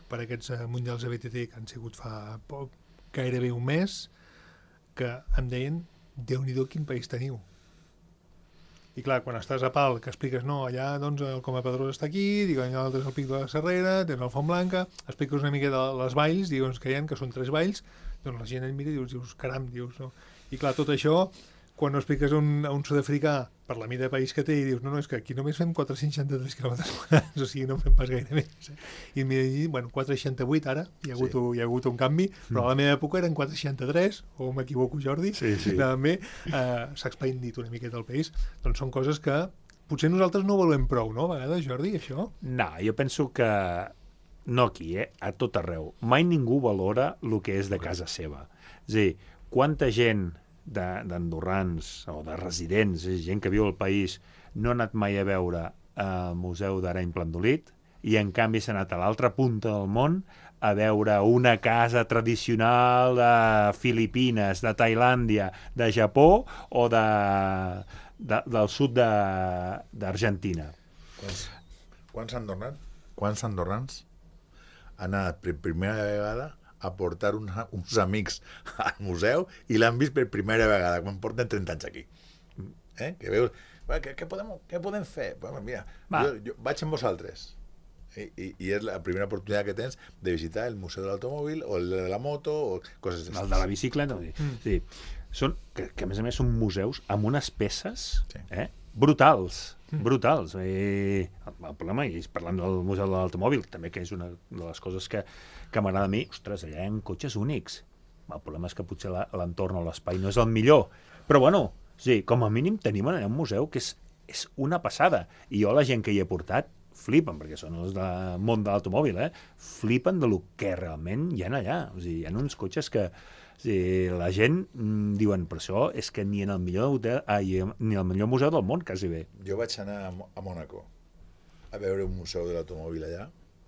per aquests Mundials de B T T que han sigut fa poc, gairebé un mes, que em deien, Déu-n'hi-do quin país teniu. I clar, quan estàs a Pal, que expliques, no, allà doncs el Coma Pedrós està aquí, diuen, allà l'altre és el Pic de la Serrera, tens el Font Blanca, expliques una mica de les valls, dius que hi ha, que són tres valls, doncs la gent et mira i dius, dius caram, dius, no? I clar, tot això, quan ho expliques a un, a un sud-africà per la mida de país que té i dius, no, no, és que aquí només fem quatre-cents seixanta-tres quilòmetres quadrats, o sigui, no fem pas gaire més. Eh? I em mira, bueno, quatre-cents seixanta-vuit ara, hi ha, hagut, sí. hi ha hagut un canvi, però a la meva època eren quatre-cents seixanta-tres, o m'equivoco, Jordi, sí, sí. també eh, s'ha expandit una miqueta el país. Doncs són coses que potser nosaltres no volem prou, no, a vegades, Jordi, això? No, jo penso que no aquí, eh? A tot arreu. Mai ningú valora el que és de casa seva. És a dir, quanta gent d'andorrans o de residents, gent que viu al país, no ha anat mai a veure el Museu d'Ara Implandolit i en canvi s'ha anat a l'altra punta del món a veure una casa tradicional de Filipines, de Tailàndia, de Japó o de, de, del sud d'Argentina. Quants, quants andorrans, quants andorrans han anat per primera vegada a portar una, uns amics al museu i l'han vist per primera vegada, quan porten trenta anys aquí. Eh? Que veus, què, què, podem, què podem fer? Bueno, mira, jo, jo vaig amb vosaltres. I, i, I és la primera oportunitat que tens de visitar el Museu de l'Automòbil o el de la moto o coses així. El de la bicicleta. Mm. Sí. Són, que, que a més a més són museus amb unes peces sí. eh, brutals. Mm. brutals. I el, el problema, i parlant del Museu de l'Automòbil, també que és una de les coses que, que m'agrada a mi, ostres, allà hi ha cotxes únics. El problema és que potser l'entorn o l'espai no és el millor. Però bueno, sí, com a mínim tenim allà un museu que és, és una passada. I jo la gent que hi he portat flipen, perquè són els del món de l'automòbil, eh? Flipen de lo que realment hi ha allà. O sigui, hi ha uns cotxes que o sigui, la gent mm, diuen, per això és que ni en el millor hotel, ai, ni el millor museu del món, quasi bé. Jo vaig anar a Mònaco a veure un museu de l'automòbil allà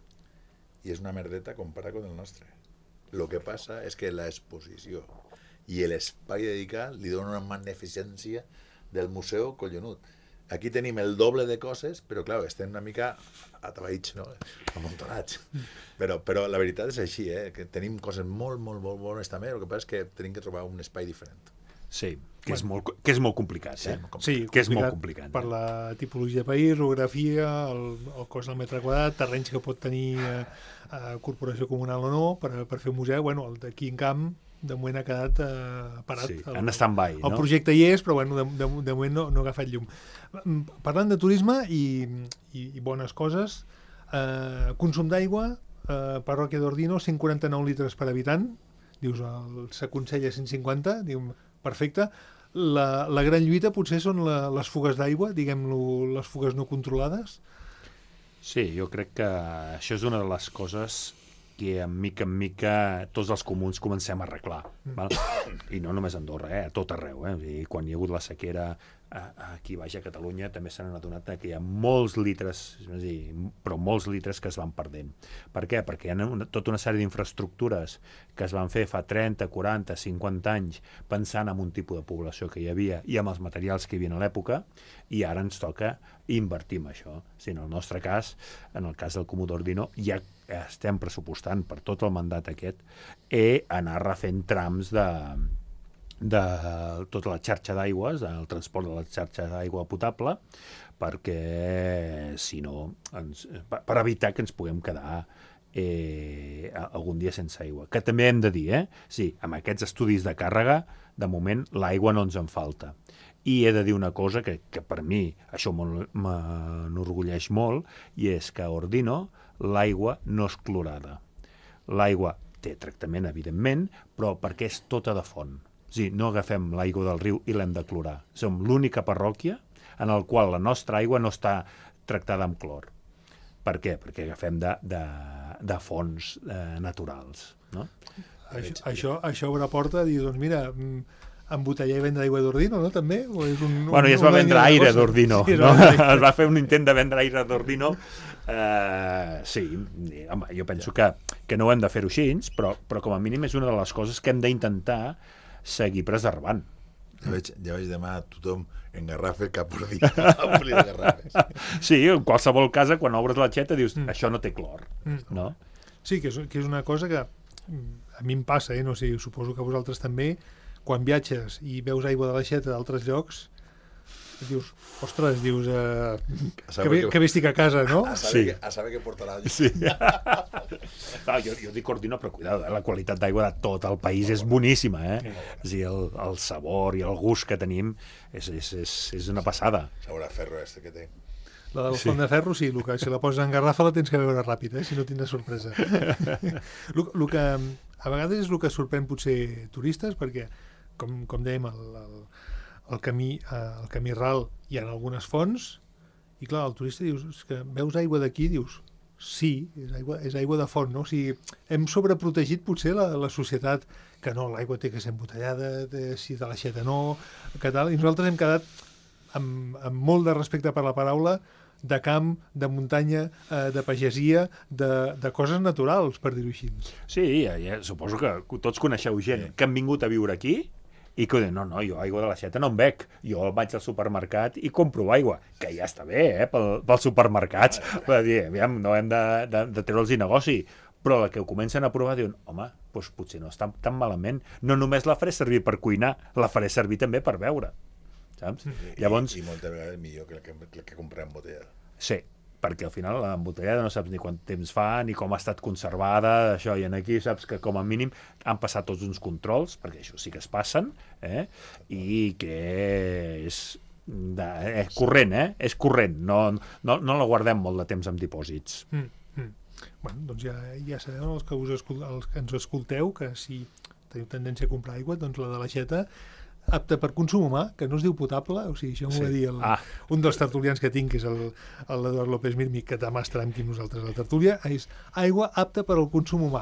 i és una merdeta comparat amb el nostre. El que passa és que l'exposició i l'espai dedicat li dona una magnificència del museu collonut. Aquí tenim el doble de coses, però clar, estem una mica atabaïts, no? Amuntonats. Però, però la veritat és així, eh? Que tenim coses molt, molt, molt bones també, el que passa és que tenim que trobar un espai diferent. Sí, que, bueno. és, molt, que és molt complicat, sí, eh? Molt complicat. Sí, que és molt complicat. Per la tipologia de país, l'orografia, el, el cost del metre quadrat, terrenys que pot tenir eh, eh, corporació comunal o no, per, per fer un museu, bueno, el d'aquí en camp, de moment ha quedat eh, parat. Sí, en stand-by, no? El projecte hi és, però bueno, de, de, de moment no, no ha agafat llum. Parlant de turisme i, i, i bones coses, eh, consum d'aigua, eh, parròquia d'Ordino, cent quaranta-nou litres per habitant, dius, s'aconsella cent cinquanta, diu, perfecte. La, la gran lluita potser són la, les fugues d'aigua, diguem-lo, les fugues no controlades? Sí, jo crec que això és una de les coses que en mica en mica tots els comuns comencem a arreglar. Mm. Val? I no només a Andorra, eh? A tot arreu. Eh? O sigui, quan hi ha hagut la sequera aquí baix a Catalunya també s'han adonat que hi ha molts litres, és a dir, però molts litres que es van perdent. Per què? Perquè hi ha una, tota una sèrie d'infraestructures que es van fer fa trenta, quaranta, cinquanta anys pensant en un tipus de població que hi havia i amb els materials que hi havia a l'època, i ara ens toca invertir en això. Si en el nostre cas, en el cas del Comú d'Ordino, ja estem pressupostant per tot el mandat aquest i anar refent trams de de tota la xarxa d'aigües, el transport de la xarxa d'aigua potable, perquè si no, ens, per evitar que ens puguem quedar eh, algun dia sense aigua. Que també hem de dir, eh? Sí, amb aquests estudis de càrrega, de moment l'aigua no ens en falta. I he de dir una cosa que, que per mi això m'enorgulleix molt, i és que a Ordino l'aigua no és clorada. L'aigua té tractament, evidentment, però perquè és tota de font. Sí, no agafem l'aigua del riu i l'hem de clorar. Som l'única parròquia en el qual la nostra aigua no està tractada amb clor. Per què? Perquè agafem de, de, de fonts eh, naturals. No? Això, això, això obre porta a dir, doncs mira, embotellar i vendre aigua d'Ordino, no, també? O és un, bueno, un, ja es va vendre aire d'Ordino. Sí, no? Es va fer un intent de vendre aire d'Ordino. Uh, sí, home, jo penso que, que no ho hem de fer-ho així, però, però com a mínim és una de les coses que hem d'intentar seguir preservant. Ja veig, ja veig demà tothom en garrafes cap per dir omplir de garrafes. Sí, en qualsevol casa, quan obres l'aixeta dius, mm. això no té clor, mm. no? Sí, que és, que és una cosa que a mi em passa, eh? No sé, suposo que a vosaltres també, quan viatges i veus aigua de l'aixeta d'altres llocs, dius, ostres, dius, uh, que, bé, que... que bé estic a casa, no? A saber, Sí. que, a saber què portarà. Sí. No, jo, jo dic Ordino, però cuidado, eh? La qualitat d'aigua de tot el país és boníssima, eh? És a dir, el, el sabor i el gust que tenim és, és, és, és una passada. Sabrà ferro este que té. La del font de ferro, sí, el que, si la poses en garrafa la tens que veure ràpid, eh? Si no tindràs sorpresa. el, el que, a vegades és el que sorprèn potser turistes, perquè, com, com dèiem, el, el, el camí, eh, el camí ral hi ha algunes fonts, i clar, el turista dius, és que veus aigua d'aquí, dius, sí, és aigua, és aigua de font, no? O sigui, hem sobreprotegit potser la, la societat, que no, l'aigua té que ser embotellada, de, si de l'aixeta no, que tal, i nosaltres hem quedat amb, amb molt de respecte per la paraula, de camp, de muntanya, eh, de pagesia, de, de coses naturals, per dir-ho així. Sí, ja, ja, suposo que tots coneixeu gent que han vingut a viure aquí i que diuen, no, no, jo aigua de l'aixeta no en bec, jo vaig al supermercat i compro aigua, que ja està bé, eh, pel, pels supermercats, per dir, aviam, no hem de, de, de treure'ls negoci, però la que ho comencen a provar diuen, home, doncs potser no està tan malament, no només la faré servir per cuinar, la faré servir també per beure, saps? I, Llavors, i moltes vegades millor que el que, el que comprem botellada. sí, perquè al final l'embotellada no saps ni quant temps fa, ni com ha estat conservada, això, i en aquí saps que com a mínim han passat tots uns controls, perquè això sí que es passen, eh? I que és, de, és corrent, eh? És corrent, no, no, no la guardem molt de temps en dipòsits. Mm, mm. Bueno, doncs ja, ja sabeu, els que, us escol els que ens escolteu, que si teniu tendència a comprar aigua, doncs la de l'aixeta, apta per consum humà, que no es diu potable, o sigui, això m'ho Sí. va dir el, Ah. un dels tertulians que tinc, que és el, el Eduard López Mirmi, que demà estarà amb qui nosaltres a la tertúlia, és aigua apta per al consum humà.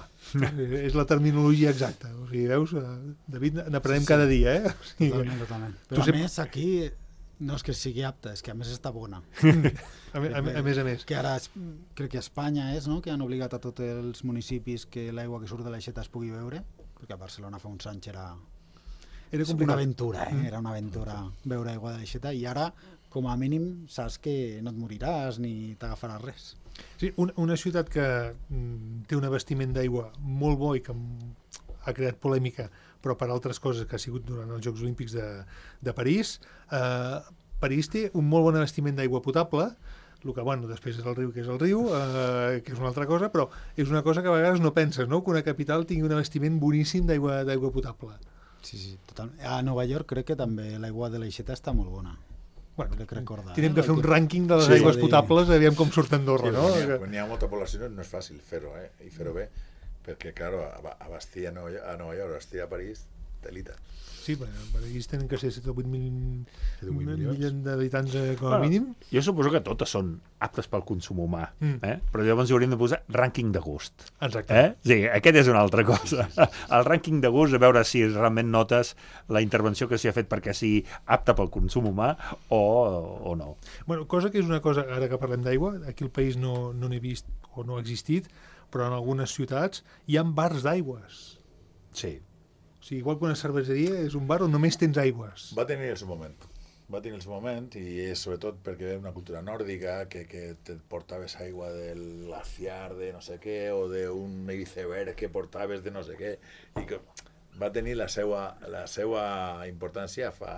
És la terminologia exacta. O sigui, veus, eh, David, n'aprenem Sí, sí. cada dia, eh? O sigui, Totalment, totalment. tu Però a sempre- més, aquí no és que sigui apta, és que a més està bona. a, me- a, me- a més a més. Que ara, es- crec que a Espanya és, no?, que han obligat a tots els municipis que l'aigua que surt de l'aixeta es pugui beure, perquè a Barcelona fa uns anys era, Era una complicat. aventura, eh? Era una aventura beure aigua de l'aixeta, i ara, com a mínim, saps que no et moriràs ni t'agafaràs res. Sí, una, una ciutat que mm, té un abastiment d'aigua molt bo i que mm, ha creat polèmica, però per altres coses que ha sigut durant els Jocs Olímpics de, de París. Eh, París té un molt bon abastiment d'aigua potable, el que, bueno, després és el riu que és el riu, eh, que és una altra cosa, però és una cosa que a vegades no penses, no?, que una capital tingui un abastiment boníssim d'aigua d'aigua potable. Sí, sí, total. A Nova York crec que també l'aigua de l'aixeta està molt bona. Bueno, crec recordar. Tindrem eh? que fer un Perquè- rànquing de les Sí, aigües dir- potables, aviam com surt Andorra, no? Quan hi ha, quan hi ha molta població no és fàcil fer-ho, eh? I fer-ho bé, perquè, claro, aba- abastir a Nova, a Nova York, abastir a París, telita. Sí, per, per aquí tenen que ser set o vuit mil set o vuit milions. milions d'habitants eh, com a Bueno, mínim. Jo suposo que totes són aptes pel consum humà, Mm. eh? Però llavors hi hauríem de posar rànquing de gust. Exacte. Eh? Sí, aquest és una altra cosa. El rànquing de gust, a veure si realment notes la intervenció que s'hi ha fet perquè sigui apta pel consum humà o, o no. Bueno, cosa que és una cosa, ara que parlem d'aigua, aquí al país no, no n'he vist o no ha existit, però en algunes ciutats hi ha bars d'aigües. Sí. O sigui, igual que una cerveseria és un bar on només tens aigües. Va tenir el seu moment. Va tenir el seu moment i és sobretot perquè ve una cultura nòrdica que, que te portaves aigua del glaciar de no sé què o d'un iceberg que portaves de no sé què i que va tenir la seva, la seva importància fa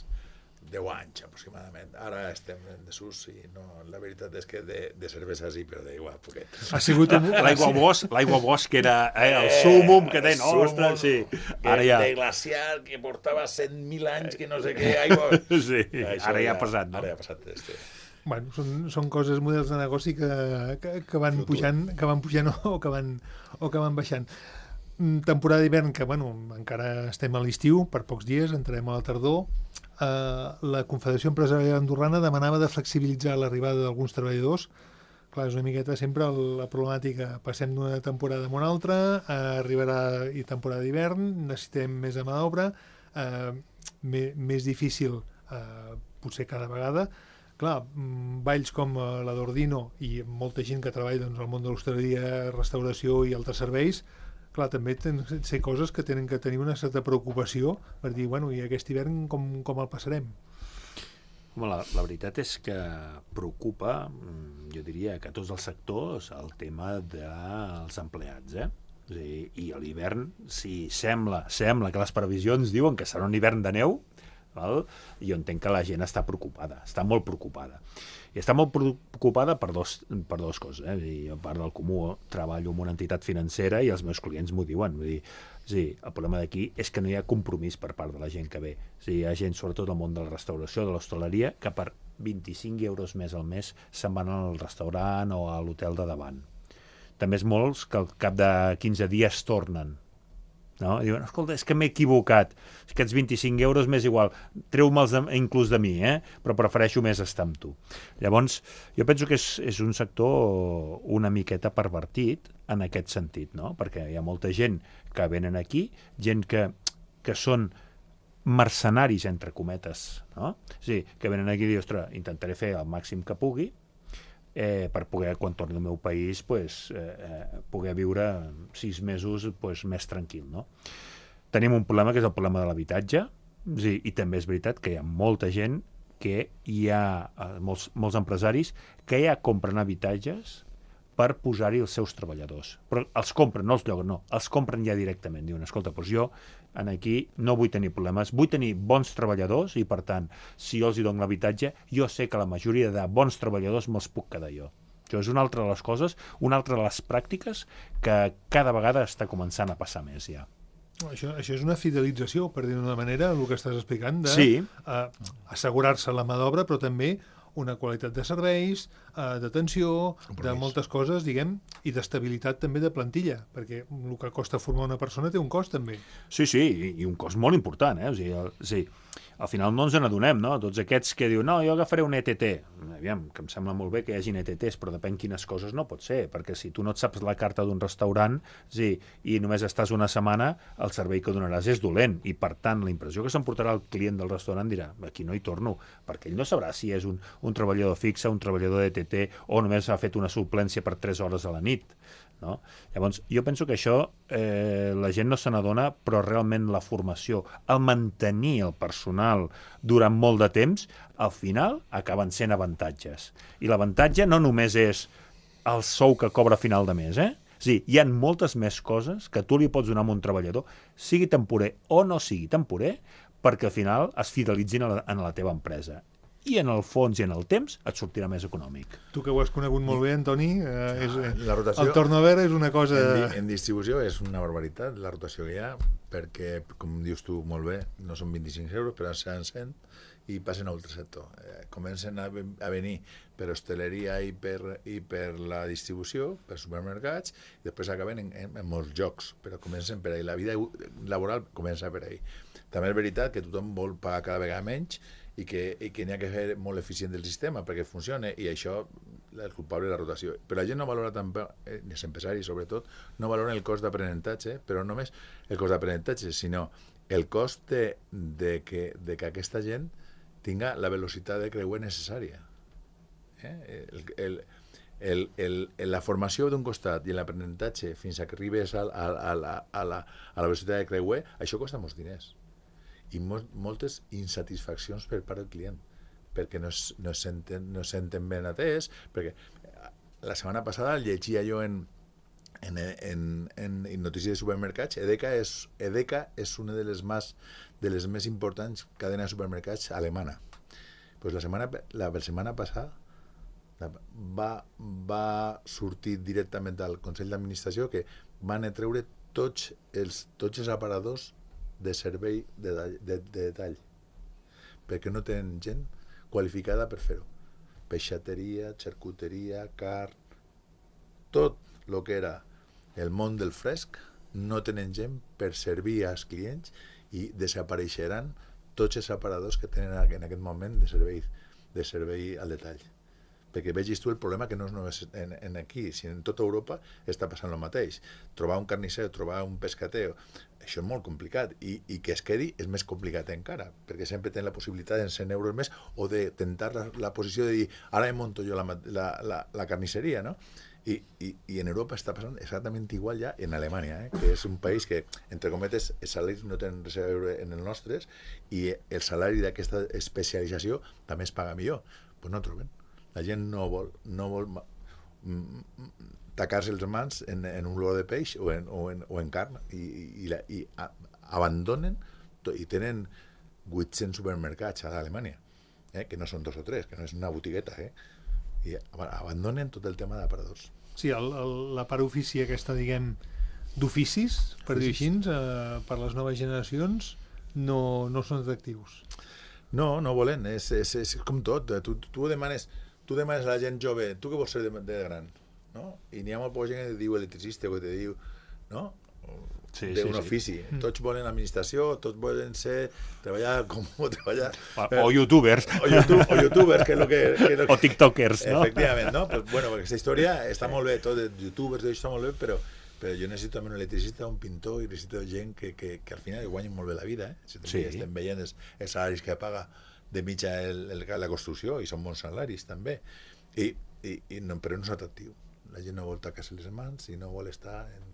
deu anys aproximadament. Ara estem en desús i no, la veritat és que de, de cervesa sí, però d'aigua poquet. Ha sigut un... L'aigua bosc, l'aigua bosc era eh, el súmum que té, no? Súmum, Ostres, sí. que Ara ja... de glaciar que portava cent mil anys que no sé què aigua. Sí, Això ara ja ha passat, no? Ara ja ha passat. Este. Bueno, són, són coses, models de negoci que, que, que van Futur. pujant, que van pujant o que van, o que van baixant. Mm, Temporada d'hivern que, bueno, encara estem a l'estiu, per pocs dies, entrarem a la tardor. Eh, la Confederació Empresarial Andorrana demanava de flexibilitzar l'arribada d'alguns treballadors. Clar, és una miqueta sempre la problemàtica. Passem d'una temporada a una altra, eh, arribarà i temporada d'hivern, necessitem més de mà d'obra, eh, me, més difícil eh, potser cada vegada. Clar, mm, valls com eh, la d'Ordino i molta gent que treballa doncs, al món de l'hostaleria, restauració i altres serveis, clar, també tenen que ser coses que tenen que tenir una certa preocupació per dir, bueno, i aquest hivern com, com el passarem? Home, la, la veritat és que preocupa, jo diria que a tots els sectors, el tema dels empleats, eh? I, i a l'hivern, si sembla, sembla que les previsions diuen que serà un hivern de neu, val? Jo entenc que la gent està preocupada, està molt preocupada. I està molt preocupada per dos, per dos coses. Eh? I a part del comú, treballo en una entitat financera i els meus clients m'ho diuen. Vull dir, sí, el problema d'aquí és que no hi ha compromís per part de la gent que ve. Sí, hi ha gent, sobretot al món de la restauració, de l'hostaleria, que per vint-i-cinc euros més al mes se'n van al restaurant o a l'hotel de davant. També és molts que al cap de quinze dies tornen. No? I diuen, escolta, és que m'he equivocat, aquests vint-i-cinc euros m'és igual, treu-me'ls inclús de mi, eh? Però prefereixo més estar amb tu. Llavors, jo penso que és, és un sector una miqueta pervertit en aquest sentit, no? Perquè hi ha molta gent que venen aquí, gent que, que són mercenaris, entre cometes, no? Sí, que venen aquí i diuen, ostres, intentaré fer el màxim que pugui, Eh, per poder, quan torni al meu país, pues, eh, poder viure sis mesos pues, més tranquil. No? Tenim un problema que és el problema de l'habitatge, sí, i també és veritat que hi ha molta gent que hi ha, eh, molts, molts empresaris que ja compren habitatges per posar-hi els seus treballadors. Però els compren, no els lloguen, no, els compren ja directament. Diuen, escolta, doncs jo en aquí no vull tenir problemes, vull tenir bons treballadors i, per tant, si jo els hi dono l'habitatge, jo sé que la majoria de bons treballadors me'ls puc quedar jo. Això és una altra de les coses, una altra de les pràctiques que cada vegada està començant a passar més ja. Això, això és una fidelització, per dir d'una manera, el que estàs explicant, de sí. uh, assegurar-se la mà d'obra, però també una qualitat de serveis, eh, d'atenció, de moltes coses, diguem, i d'estabilitat també de plantilla, perquè el que costa formar una persona té un cost també. Sí, sí, i un cost molt important, eh? O sigui, el, sí. Al final no ens n'adonem, no? Tots aquests que diuen, no, jo agafaré un E T T. Aviam, que em sembla molt bé que hi hagin E T Ts, però depèn quines coses no pot ser, perquè si tu no et saps la carta d'un restaurant, sí, i només estàs una setmana, el servei que donaràs és dolent, i per tant la impressió que s'emportarà el client del restaurant dirà, aquí no hi torno, perquè ell no sabrà si és un, un treballador fixe, un treballador de E T T, o només ha fet una suplència per tres hores a la nit. No? Llavors, jo penso que això eh, la gent no se n'adona, però realment la formació, el mantenir el personal durant molt de temps, al final acaben sent avantatges. I l'avantatge no només és el sou que cobra a final de mes, eh? Sí, hi ha moltes més coses que tu li pots donar a un treballador, sigui temporer o no sigui temporer, perquè al final es fidelitzin a la, a la teva empresa. I en el fons i en el temps et sortirà més econòmic. Tu que ho has conegut molt bé, Antoni, eh, és, la rotació, el turnover és una cosa... En, en distribució és una barbaritat, la rotació que hi ha, perquè, com dius tu molt bé, no són vint-i-cinc euros, però seran cent, i passen a altre sector. Eh, comencen a, a venir per hostaleria i per, i per la distribució, per supermercats, i després acaben en, en, en molts jocs, però comencen per ahí. La vida laboral comença per ahí. També és veritat que tothom vol pagar cada vegada menys, i que, i que n'hi ha que fer molt eficient el sistema perquè funcioni, i això el culpable és la rotació. Però la gent no valora també, eh, els empresaris sobretot, no valoren el cost d'aprenentatge, però no només el cost d'aprenentatge, sinó el cost de, de, que, de que aquesta gent tinga la velocitat de creuer necessària. Eh? El, el, el, el, la formació d'un costat i l'aprenentatge fins a que arribes a, a, a, la, a, la, a la velocitat de creuer, això costa molts diners. I molt, moltes insatisfaccions per part del client, perquè no es, no es senten, no es senten ben atès, perquè la setmana passada llegia jo en, en, en, en, en notícies de supermercats, Edeka és, Edeka és una de les, més, de les més importants cadenes de supermercats alemana. Pues la, setmana, la setmana passada va, va sortir directament al Consell d'Administració que van treure tots els, tots els aparadors de servei de, de, de detall, perquè no tenen gent qualificada per fer-ho. Peixateria, xarcuteria, carn, tot el que era el món del fresc, no tenen gent per servir als clients i desapareixeran tots els aparadors que tenen en aquest moment de servei, de servei al detall. Perquè vegis tu el problema que no és només en, en aquí, sinó en tota Europa està passant el mateix. Trobar un carnisser, trobar un pescateo, això és molt complicat, i, i que es quedi és més complicat encara, perquè sempre tenen la possibilitat en cent euros més o de tentar la, la posició de dir, ara em monto jo la, la, la, la carnisseria, no? I, i, I en Europa està passant exactament igual ja en Alemanya, eh? Que és un país que, entre cometes, els salaris no tenen res a veure en els nostres i el salari d'aquesta especialització també es paga millor. Doncs pues no troben. La gent no vol, no vol tacar-se les mans en, en un loro de peix o en, o en, o en carn i, i, la, i a, abandonen i tenen vuit-cents supermercats a Alemanya, eh? Que no són dos o tres, que no és una botigueta, eh? I abandonen tot el tema d'aparadors. Sí, el, el, la part ofici aquesta, diguem, d'oficis, per dir així, eh, per les noves generacions, no, no són atractius. No, no volen, és, és, és com tot. Tu, tu, demanes, tu demanes a la gent jove, tu què vols ser de, de gran? No? I n'hi ha molt poca gent que te diu electricista o que te diu, no? Sí, d'un sí, ofici. sí. Tots volen administració, tots volen ser, treballar com treballar... O, o youtubers. O, YouTube, o youtubers, que és el que... que, és lo que o tiktokers, no? Efectivament, no? Pues, bueno, perquè aquesta història està molt bé, tot de youtubers, això està molt bé, però, però jo necessito també un electricista, un pintor, i necessito gent que, que, que al final guanyin molt bé la vida, eh? Si també sí. Estem veient els, els salaris que paga de mitja el, el, la construcció, i són bons salaris també, I, i, i no, però no és atractiu. La gent no vol tacar-se les mans i no vol estar en,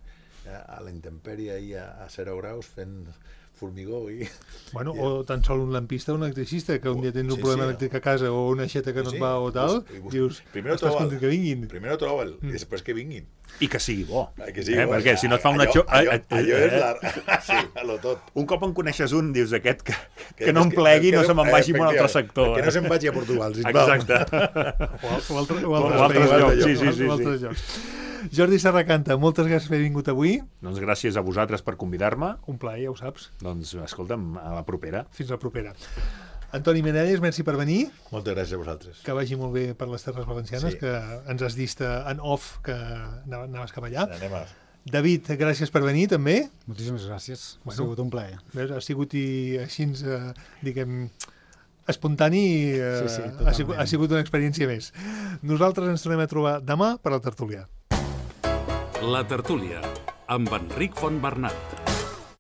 a la intempèrie i a, a zero graus fent formigó i... Bueno, i, o tan sol un lampista o un electricista, que un dia tens un sí, problema sí, elèctric a casa o una aixeta que no et va o tal, pues, dius, estàs content que vinguin. Primer troba'l, mm. i després que vinguin. I que sigui bo. Ai, que sigui eh? bo. Perquè si no et fa una... Allò, xo... allò, allò és la... Sí, a lo tot. Un cop en coneixes un, dius aquest que, que, que no em plegui, no se me'n vagi a un altre sector. Que no se'n vagi a Portugal, sisplau. Exacte. O altres llocs. Sí, sí, sí. sí. Jordi Serracanta, moltes gràcies per haver vingut avui. Doncs gràcies a vosaltres per convidar-me. Un plaer, ja ho saps. Doncs escolta'm, a la propera. Fins la propera. Antoni Menelles, merci per venir. Moltes gràcies a vosaltres. Que vagi molt bé per les Terres Valencianes, sí. Que ens has dit en off que anaves cap allà. Anem a... David, gràcies per venir, també. Moltíssimes gràcies. Ha bueno, sigut un plaer. Veus, ha sigut i així, eh, diguem, espontani, eh, sí, sí, ha, sigut, ha sigut una experiència més. Nosaltres ens tornem a trobar demà per la tertúlia. La tertúlia, amb Enric Fontbernat.